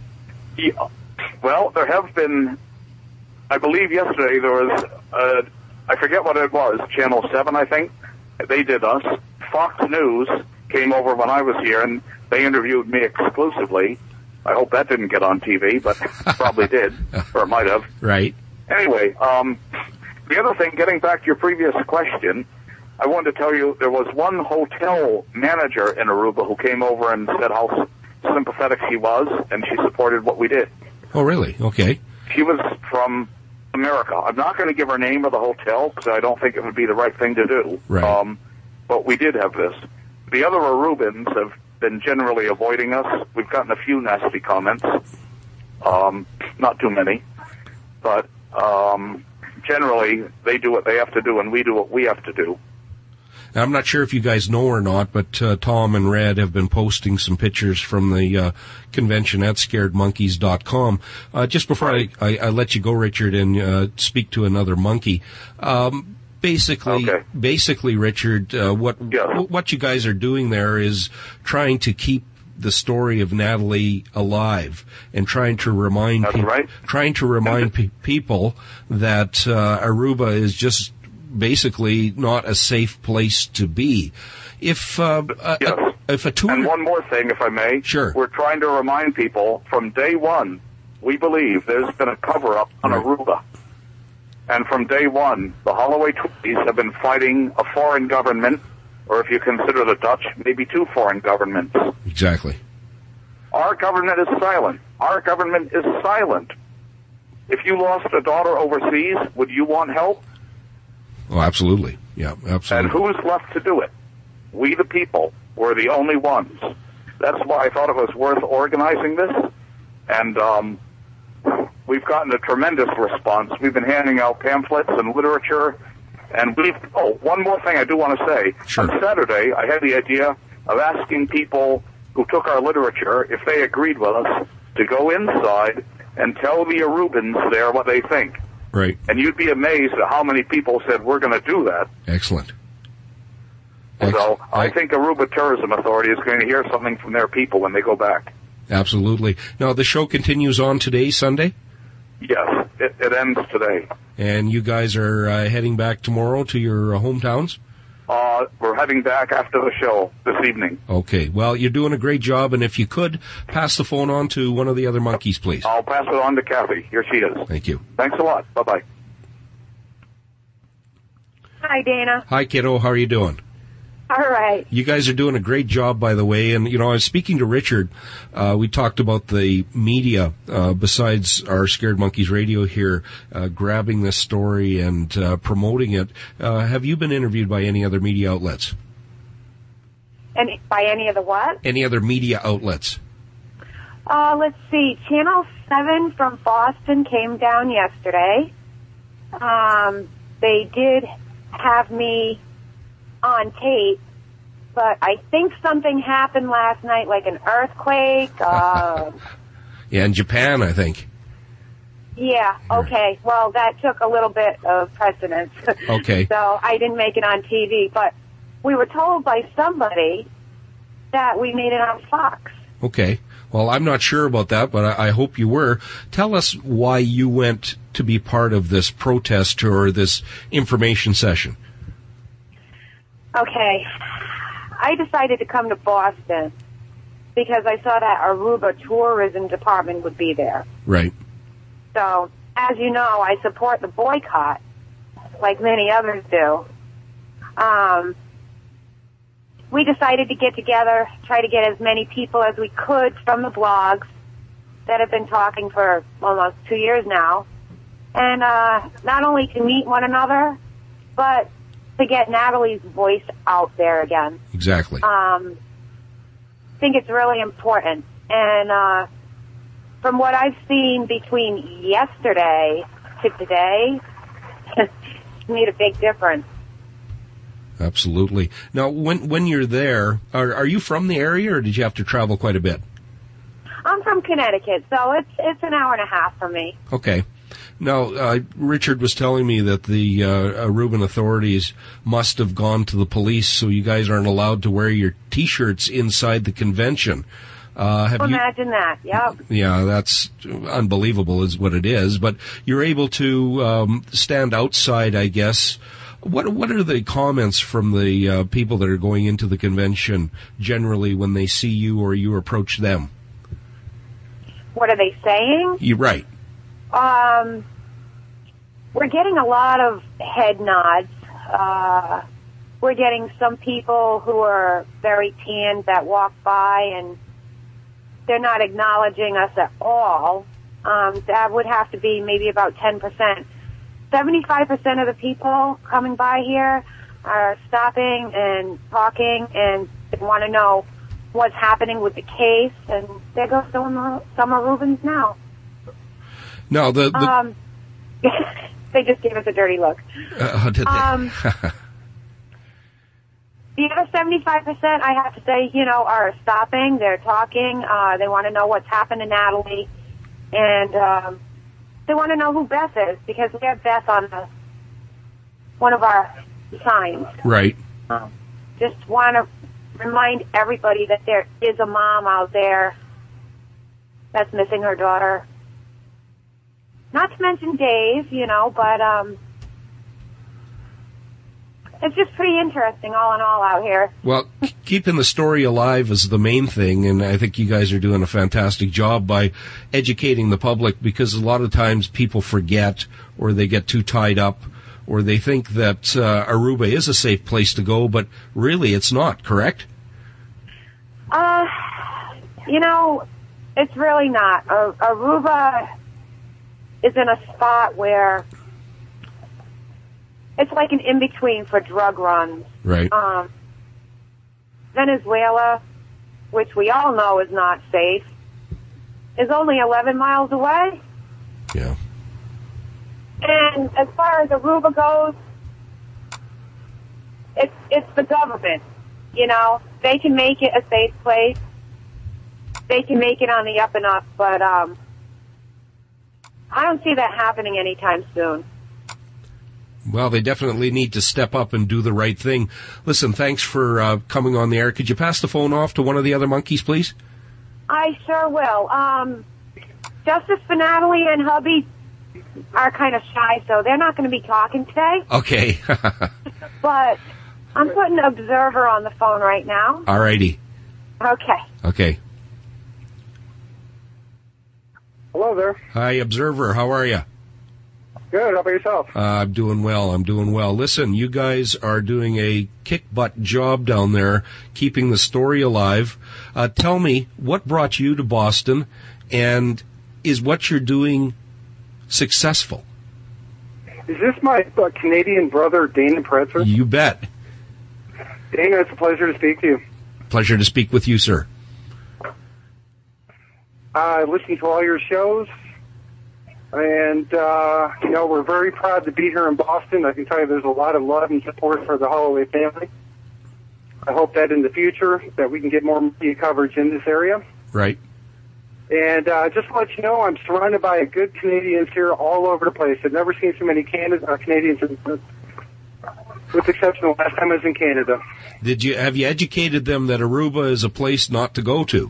Yeah. Well, there have been, I believe yesterday there was, uh, I forget what it was, Channel seven, I think. They did us. Fox News came over when I was here, and they interviewed me exclusively. I hope that didn't get on T V, but probably did, or it might have. Right. Anyway, um, the other thing, getting back to your previous question, I wanted to tell you there was one hotel manager in Aruba who came over and said how sympathetic she was, and she supported what we did. Oh, really? Okay. She was from America. I'm not going to give her name of the hotel because I don't think it would be the right thing to do. Right. Um, but we did have this. The other Arubans have been generally avoiding us. We've gotten a few nasty comments. Um, not too many. But um, generally, they do what they have to do, and we do what we have to do. Now, I'm not sure if you guys know or not, but uh, Tom and Red have been posting some pictures from the uh, convention at scared monkeys dot com. Uh, just before I, I, I let you go, Richard, and uh, speak to another monkey, um, basically, okay. basically, Richard, uh, what yes. what you guys are doing there is trying to keep the story of Natalie alive and trying to remind That's people, right. trying to remind pe- people that uh, Aruba is just basically not a safe place to be. If uh, yes. a, if a tour, and one more thing, if I may, sure, we're trying to remind people from day one. We believe there's been a cover-up on right. Aruba, and from day one, the Holloway Twitties have been fighting a foreign government. Or if you consider the Dutch, maybe two foreign governments. Exactly. Our government is silent. Our government is silent. If you lost a daughter overseas, would you want help? Oh, absolutely. Yeah, absolutely. And who's left to do it? We, the people, were the only ones. That's why I thought it was worth organizing this. And um, we've gotten a tremendous response. We've been handing out pamphlets and literature. And we've, oh, one more thing I do want to say. Sure. On Saturday, I had the idea of asking people who took our literature, if they agreed with us, to go inside and tell the Arubans there what they think. Right. And you'd be amazed at how many people said, we're going to do that. Excellent. So Excellent. I, I think Aruba Tourism Authority is going to hear something from their people when they go back. Absolutely. Now, the show continues on today, Sunday? Yes, it, it ends today. And you guys are uh, heading back tomorrow to your uh, hometowns? Uh, we're heading back after the show this evening. Okay. Well, you're doing a great job, and if you could, pass the phone on to one of the other monkeys, please. I'll pass it on to Kathy. Here she is. Thank you. Thanks a lot. Bye-bye. Hi, Dana. Hi, kiddo. How are you doing? All right. You guys are doing a great job, by the way. And, you know, I was speaking to Richard. Uh, we talked about the media, uh, besides our Scared Monkeys radio here, uh, grabbing this story and uh, promoting it. Uh, have you been interviewed by any other media outlets? And by any of the what? Any other media outlets? Uh, let's see. Channel seven from Boston came down yesterday. Um, they did have me on tape, but I think something happened last night, like an earthquake. Uh, yeah, in Japan, I think. yeah, okay. Well, that took a little bit of precedence. Okay. So I didn't make it on T V, but we were told by somebody that we made it on Fox. Okay. Well, I'm not sure about that, but I, I hope you were. Tell us why you went to be part of this protest or this information session. Okay. I decided to come to Boston because I saw that Aruba tourism department would be there. Right. So, as you know, I support the boycott, like many others do. Um, we decided to get together, try to get as many people as we could from the blogs that have been talking for almost two years now, and uh, not only to meet one another, but to get Natalie's voice out there again. Exactly. Um, I think it's really important. And uh, from what I've seen between yesterday to today, it's made a big difference. Absolutely. Now, when when you're there, are, are you from the area, or did you have to travel quite a bit? I'm from Connecticut, so it's it's an hour and a half for me. Okay. Now, uh, Richard was telling me that the uh, Aruban authorities must have gone to the police, so you guys aren't allowed to wear your T-shirts inside the convention. Uh, have Imagine you, that, yep. Yeah, that's unbelievable is what it is. But you're able to um, stand outside, I guess. What what are the comments from the uh, people that are going into the convention generally when they see you or you approach them? What are they saying? You're right. Um, we're getting a lot of head nods. Uh, we're getting some people who are very tanned that walk by and they're not acknowledging us at all. Um, that would have to be maybe about ten percent. seventy-five percent of the people coming by here are stopping and talking and they want to know what's happening with the case, and there goes some, some Arubans now. No, the, the um, they just gave us a dirty look. Uh, did they? Um, The other seventy-five percent, I have to say, you know, are stopping. They're talking. Uh, they want to know what's happened to Natalie. And um, they want to know who Beth is, because we have Beth on the, one of our signs. Right. Um, just want to remind everybody that there is a mom out there that's missing her daughter. Not to mention Dave, you know, but... um. It's just pretty interesting all in all out here. Well, keeping the story alive is the main thing, and I think you guys are doing a fantastic job by educating the public, because a lot of times people forget, or they get too tied up, or they think that uh, Aruba is a safe place to go, but really it's not, correct? Uh, you know, it's really not. Ar- Aruba is in a spot where... it's like an in-between for drug runs. Right. Um, Venezuela, which we all know is not safe, is only eleven miles away. Yeah. And as far as Aruba goes, it's it's the government. You know, they can make it a safe place. They can make it on the up and up, but um, I don't see that happening anytime soon. Well, they definitely need to step up and do the right thing. Listen, thanks for uh, coming on the air. Could you pass the phone off to one of the other monkeys, please? I sure will. Um, Justice for Natalie and hubby are kind of shy, so they're not going to be talking today. Okay. But I'm putting Observer on the phone right now. All righty. Okay. Okay. Hello there. Hi, Observer. How are you? Good. How about yourself? Uh, I'm doing well. I'm doing well. Listen, you guys are doing a kick-butt job down there, keeping the story alive. Uh, tell me, what brought you to Boston, and is what you're doing successful? Is this my uh, Canadian brother, Dana Pretzer? You bet. Dana, it's a pleasure to speak to you. Pleasure to speak with you, sir. I listen to all your shows. And, uh, you know, we're very proud to be here in Boston. I can tell you there's a lot of love and support for the Holloway family. I hope that in the future that we can get more media coverage in this area. Right. And uh, just to let you know, I'm surrounded by good Canadians here all over the place. I've never seen so many Canada, uh, Canadians, in, with the exception of the last time I was in Canada. Did you have you educated them that Aruba is a place not to go to?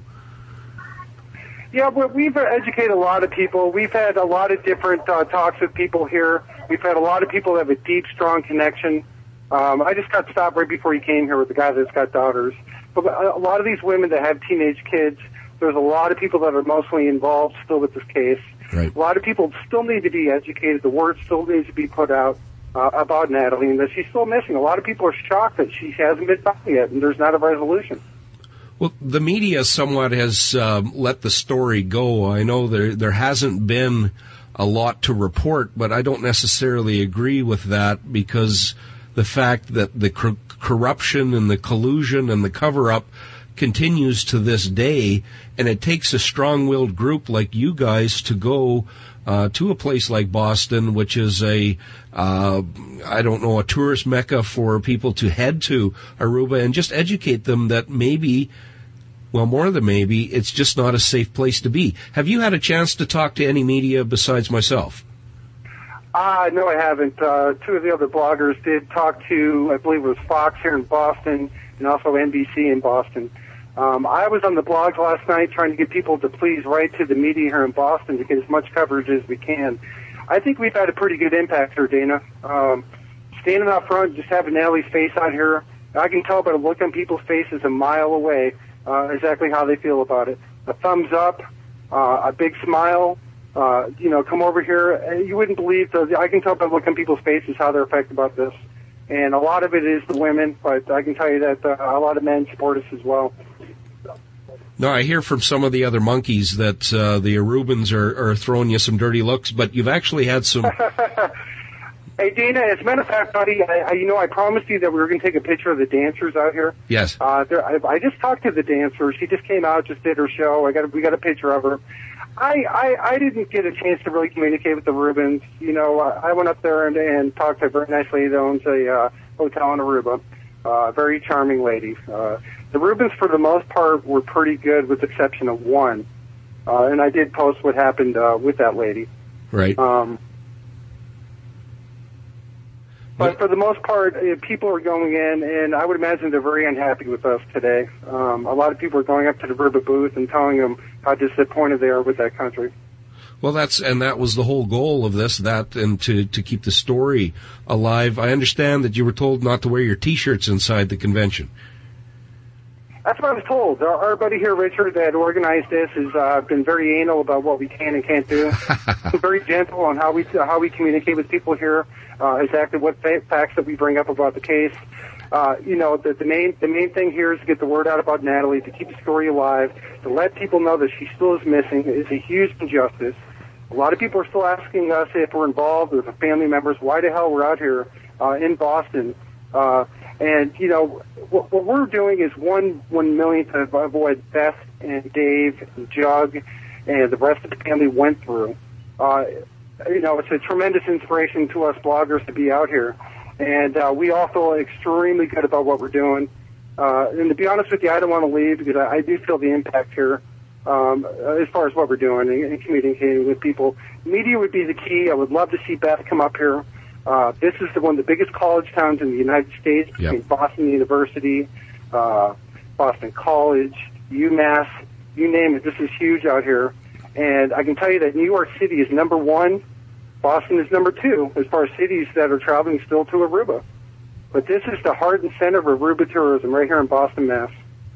Yeah, but we've educated a lot of people. We've had a lot of different uh, talks with people here. We've had a lot of people that have a deep, strong connection. Um, I just got stopped right before you came here with the guy that's got daughters. But a lot of these women that have teenage kids, there's a lot of people that are mostly involved still with this case. Right. A lot of people still need to be educated. The word still needs to be put out uh, about Natalie and that she's still missing. A lot of people are shocked that she hasn't been found yet and there's not a resolution. Well, the media somewhat has um, let the story go. I know there there hasn't been a lot to report, but I don't necessarily agree with that, because the fact that the cor- corruption and the collusion and the cover-up continues to this day, and it takes a strong-willed group like you guys to go uh, to a place like Boston, which is a, uh, I don't know, a tourist mecca for people to head to Aruba, and just educate them that maybe, well, more than maybe, it's just not a safe place to be. Have you had a chance to talk to any media besides myself? Uh, no, I haven't. Uh, two of the other bloggers did talk to, I believe it was Fox here in Boston and also N B C in Boston. Um, I was on the blogs last night trying to get people to please write to the media here in Boston to get as much coverage as we can. I think we've had a pretty good impact here, Dana. Um, standing out front, just having Natalie's face out here, I can tell by the look on people's faces a mile away uh, exactly how they feel about it. A thumbs up, uh, a big smile, uh, you know, come over here. You wouldn't believe, the, I can tell by the look on people's faces how they're affected about this. And a lot of it is the women, but I can tell you that uh, a lot of men support us as well. No, I hear from some of the other monkeys that uh, the Arubans are, are throwing you some dirty looks, but you've actually had some... Hey, Dana, as a matter of fact, buddy, I, I, you know, I promised you that we were going to take a picture of the dancers out here. Yes. Uh, there, I, I just talked to the dancer. She just came out, just did her show. I got, a, we got a picture of her. I, I, I didn't get a chance to really communicate with the Rubens. You know, I, I went up there and, and talked to a very nice lady that owns a uh, hotel in Aruba. Uh, very charming lady. Uh, the Arubans, for the most part, were pretty good, with the exception of one. Uh, and I did post what happened uh, with that lady. Right. Um, but for the most part, uh, people are going in, and I would imagine they're very unhappy with us today. Um, a lot of people are going up to the Aruba booth and telling them how disappointed they are with that country. Well, that's, and that was the whole goal of this, that, and to, to keep the story alive. I understand that you were told not to wear your t-shirts inside the convention. That's what I was told. Our, our buddy here, Richard, that organized this, has uh, been very anal about what we can and can't do. Very gentle on how we how we communicate with people here, uh, exactly what fa- facts that we bring up about the case. Uh, you know, the, the main the main thing here is to get the word out about Natalie, to keep the story alive, to let people know that she still is missing. It is a huge injustice. A lot of people are still asking us if we're involved with the family members, why the hell we're out here uh, in Boston. Uh, and, you know, what, what we're doing is one one millionth of what Beth and Dave and Jug and the rest of the family went through. Uh, you know, it's a tremendous inspiration to us bloggers to be out here. And uh, we all feel extremely good about what we're doing. Uh, and to be honest with you, I don't want to leave because I, I do feel the impact here. Um, as far as what we're doing and, and communicating with people. Media would be the key. I would love to see Beth come up here. Uh, this is the, one of the biggest college towns in the United States, between yep. Boston University, uh, Boston College, UMass, you name it. This is huge out here. And I can tell you that New York City is number one. Boston is number two as far as cities that are traveling still to Aruba. But this is the heart and center of Aruba tourism right here in Boston, Mass.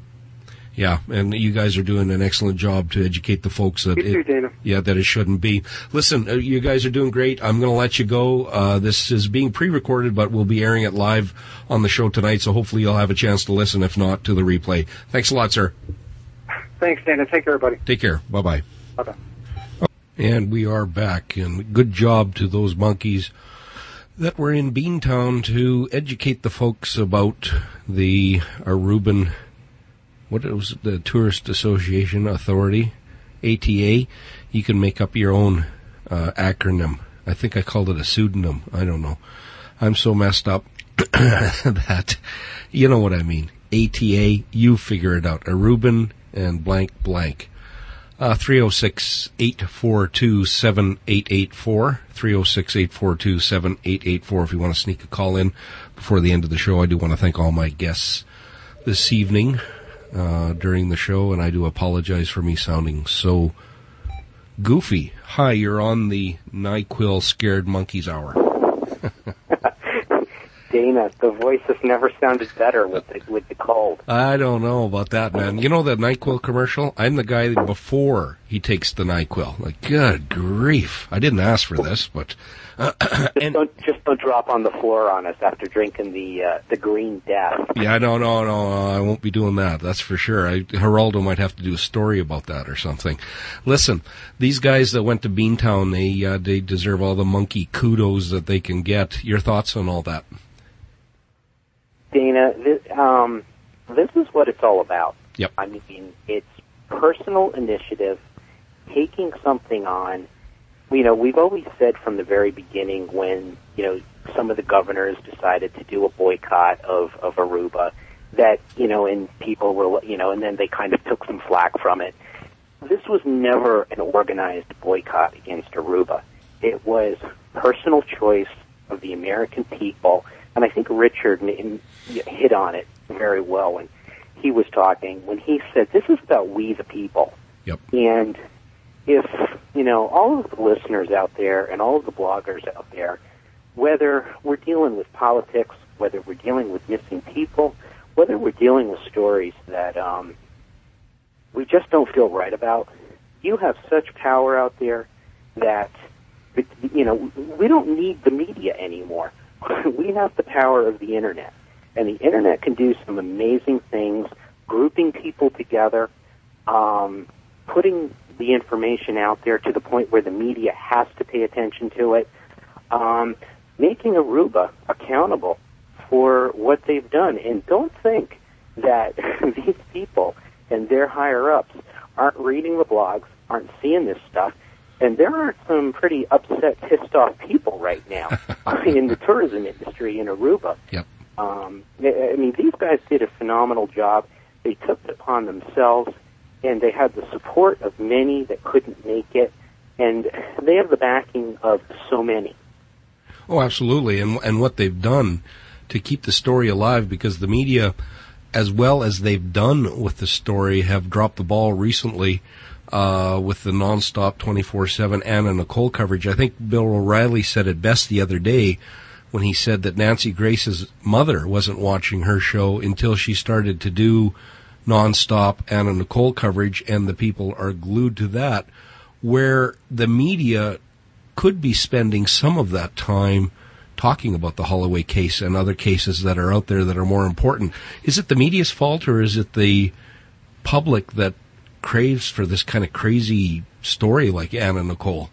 Yeah, and you guys are doing an excellent job to educate the folks that you too, it, Dana. yeah, that it shouldn't be. Listen, uh, you guys are doing great. I'm going to let you go. Uh, this is being pre-recorded, but we'll be airing it live on the show tonight, so hopefully you'll have a chance to listen, if not, to the replay. Thanks a lot, sir. Thanks, Dana. Take care, everybody. Take care. Bye-bye. Bye-bye. And we are back, and good job to those monkeys that were in Beantown to educate the folks about the Aruban, what was the Tourist Association Authority, A T A. You can make up your own uh, acronym. I think I called it a pseudonym. I don't know. I'm so messed up that, you know what I mean. A T A, you figure it out. Aruban and blank blank. Uh, three oh six, eight four two, seven eight eight four. three oh six, eight four two, seven eight eight four if you want to sneak a call in before the end of the show. I do want to thank all my guests this evening uh, during the show, and I do apologize for me sounding so goofy. Hi, you're on the NyQuil Scared Monkeys Hour. Dana, the voice has never sounded better with the, with the cold. I don't know about that, man. You know that NyQuil commercial? I'm the guy before he takes the NyQuil. Like, good grief. I didn't ask for this, but... Uh, just, and, don't, just don't drop on the floor on us after drinking the uh, the Green Death. Yeah, no, no, no, I won't be doing that. That's for sure. I, Geraldo might have to do a story about that or something. Listen, these guys that went to Beantown, they, uh, they deserve all the monkey kudos that they can get. Your thoughts on all that? Dana, this, um, this is what it's all about. Yep. I mean, it's personal initiative, taking something on. You know, we've always said from the very beginning when, you know, some of the governors decided to do a boycott of, of Aruba that, you know, and people were, you know, and then they kind of took some flack from it. This was never an organized boycott against Aruba. It was personal choice of the American people. And I think Richard hit on it very well when he was talking, when he said, this is about we the people. Yep. And if, you know, all of the listeners out there and all of the bloggers out there, whether we're dealing with politics, whether we're dealing with missing people, whether we're dealing with stories that um, we just don't feel right about, you have such power out there that, you know, we don't need the media anymore. We have the power of the Internet, and the Internet can do some amazing things, grouping people together, um, putting the information out there to the point where the media has to pay attention to it, um, making Aruba accountable for what they've done. And don't think that these people and their higher-ups aren't reading the blogs, aren't seeing this stuff. And there are some pretty upset, pissed-off people right now in the tourism industry in Aruba. Yep. Um, I mean, these guys did a phenomenal job. They took it upon themselves, and they had the support of many that couldn't make it, and they have the backing of so many. Oh, absolutely, and and what they've done to keep the story alive, because the media, as well as they've done with the story, have dropped the ball recently uh, with the nonstop twenty-four seven Anna Nicole coverage. I think Bill O'Reilly said it best the other day when he said that Nancy Grace's mother wasn't watching her show until she started to do nonstop Anna Nicole coverage, and the people are glued to that, where the media could be spending some of that time talking about the Holloway case and other cases that are out there that are more important. Is it the media's fault, or is it the public that craves for this kind of crazy story like Anna Nicole?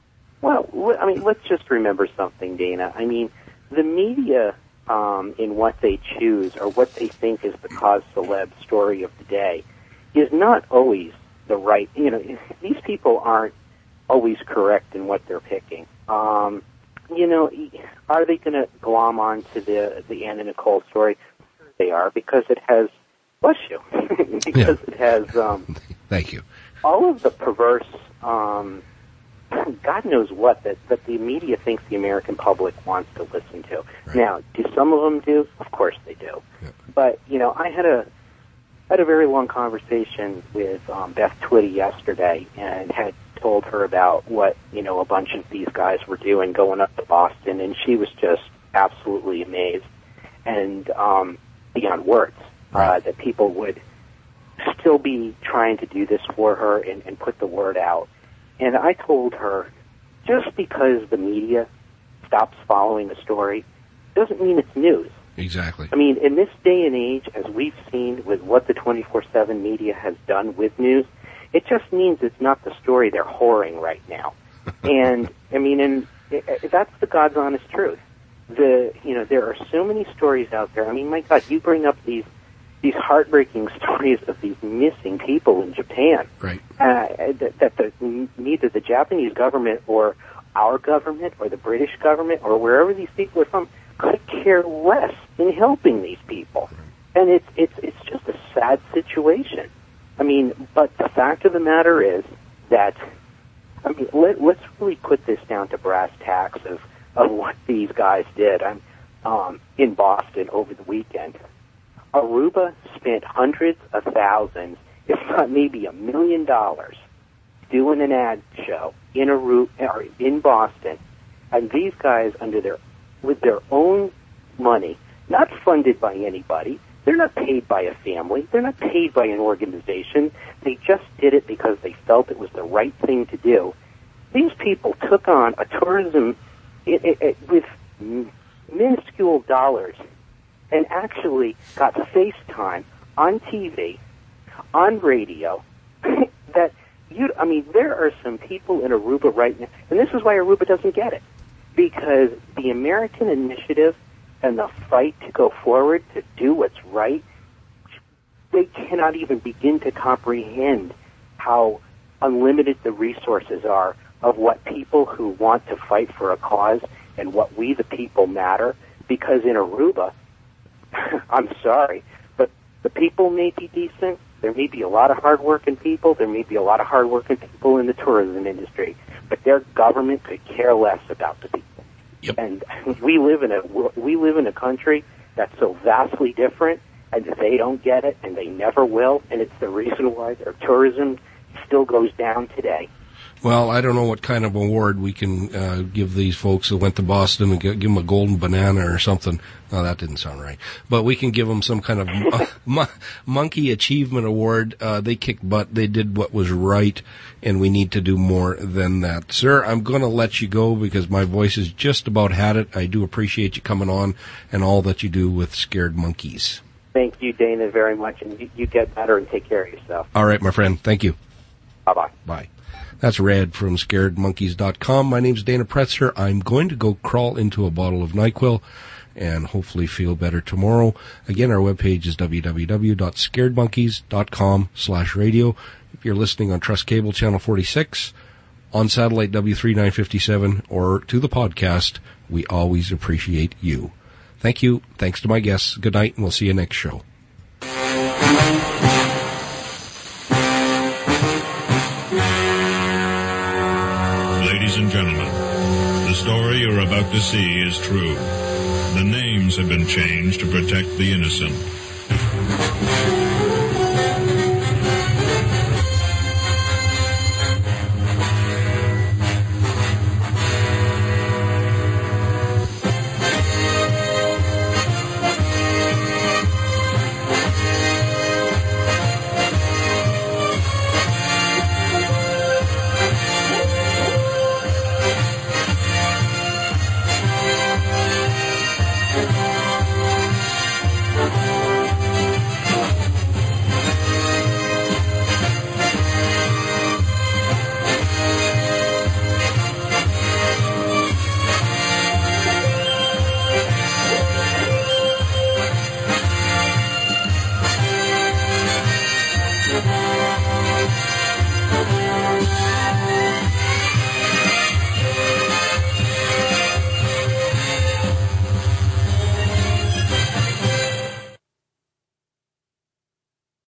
Well, I mean, let's just remember something, Dana. I mean, the media, um, in what they choose or what they think is the cause celeb story of the day, is not always the right. You know, these people aren't always correct in what they're picking. Um, you know, are they going to glom on to the the Anna Nicole story? They are, because it has, bless you, because yeah. it has. Um, Thank you. All of the perverse, um, God knows what that that the media thinks the American public wants to listen to. Right. Now, do some of them do? Of course they do. Yeah. But you know, I had a had a very long conversation with um, Beth Twitty yesterday, and had told her about what, you know, a bunch of these guys were doing going up to Boston, and she was just absolutely amazed and um, beyond words uh, that people would still be trying to do this for her and, and put the word out. And I told her, just because the media stops following the story doesn't mean it's news. Exactly. I mean, in this day and age, as we've seen with what the twenty-four seven media has done with news, it just means it's not the story they're whoring right now. And, I mean, and it, it, that's the God's honest truth. The, you know, there are so many stories out there. I mean, my God, you bring up these these heartbreaking stories of these missing people in Japan. Right. Uh, that, that the, neither the Japanese government or our government or the British government or wherever these people are from could care less in helping these people. And it's it's it's just a sad situation. I mean, but the fact of the matter is that, I mean, let, let's really put this down to brass tacks of, of what these guys did. I'm um, in Boston over the weekend. Aruba spent hundreds of thousands, if not maybe a million dollars, doing an ad show in Aruba, or in Boston, and these guys, under their with their own money, not funded by anybody. They're not paid by a family. They're not paid by an organization. They just did it because they felt it was the right thing to do. These people took on a tourism it, it, it, with minuscule dollars and actually got FaceTime on T V, on radio, that you, I mean, there are some people in Aruba right now, and this is why Aruba doesn't get it, because the American initiative and the fight to go forward, to do what's right, they cannot even begin to comprehend how unlimited the resources are of what people who want to fight for a cause and what we the people matter. Because in Aruba, I'm sorry, but the people may be decent. There may be a lot of hardworking people. There may be a lot of hardworking people in the tourism industry, but their government could care less about the people. Yep. And we live in a we live in a country that's so vastly different, and they don't get it, and they never will, and it's the reason why their tourism still goes down today. Well, I don't know what kind of award we can uh, give these folks that went to Boston and give them a golden banana or something. No, that didn't sound right. But we can give them some kind of uh, mon- monkey achievement award. Uh, they kicked butt. They did what was right, and we need to do more than that. Sir, I'm going to let you go because my voice has just about had it. I do appreciate you coming on and all that you do with Scared Monkeys. Thank you, Dana, very much, and you, you get better and take care of yourself. All right, my friend. Thank you. Bye-bye. Bye. That's Red from scared monkeys dot com. My name's Dana Pretzer. I'm going to go crawl into a bottle of NyQuil and hopefully feel better tomorrow. Again, our webpage is w w w dot scared monkeys dot com slash radio. If you're listening on Trust Cable Channel forty-six, on satellite W three nine fifty-seven, or to the podcast, we always appreciate you. Thank you. Thanks to my guests. Good night, and we'll see you next show. Ladies and gentlemen, the story you're about to see is true. The names have been changed to protect the innocent.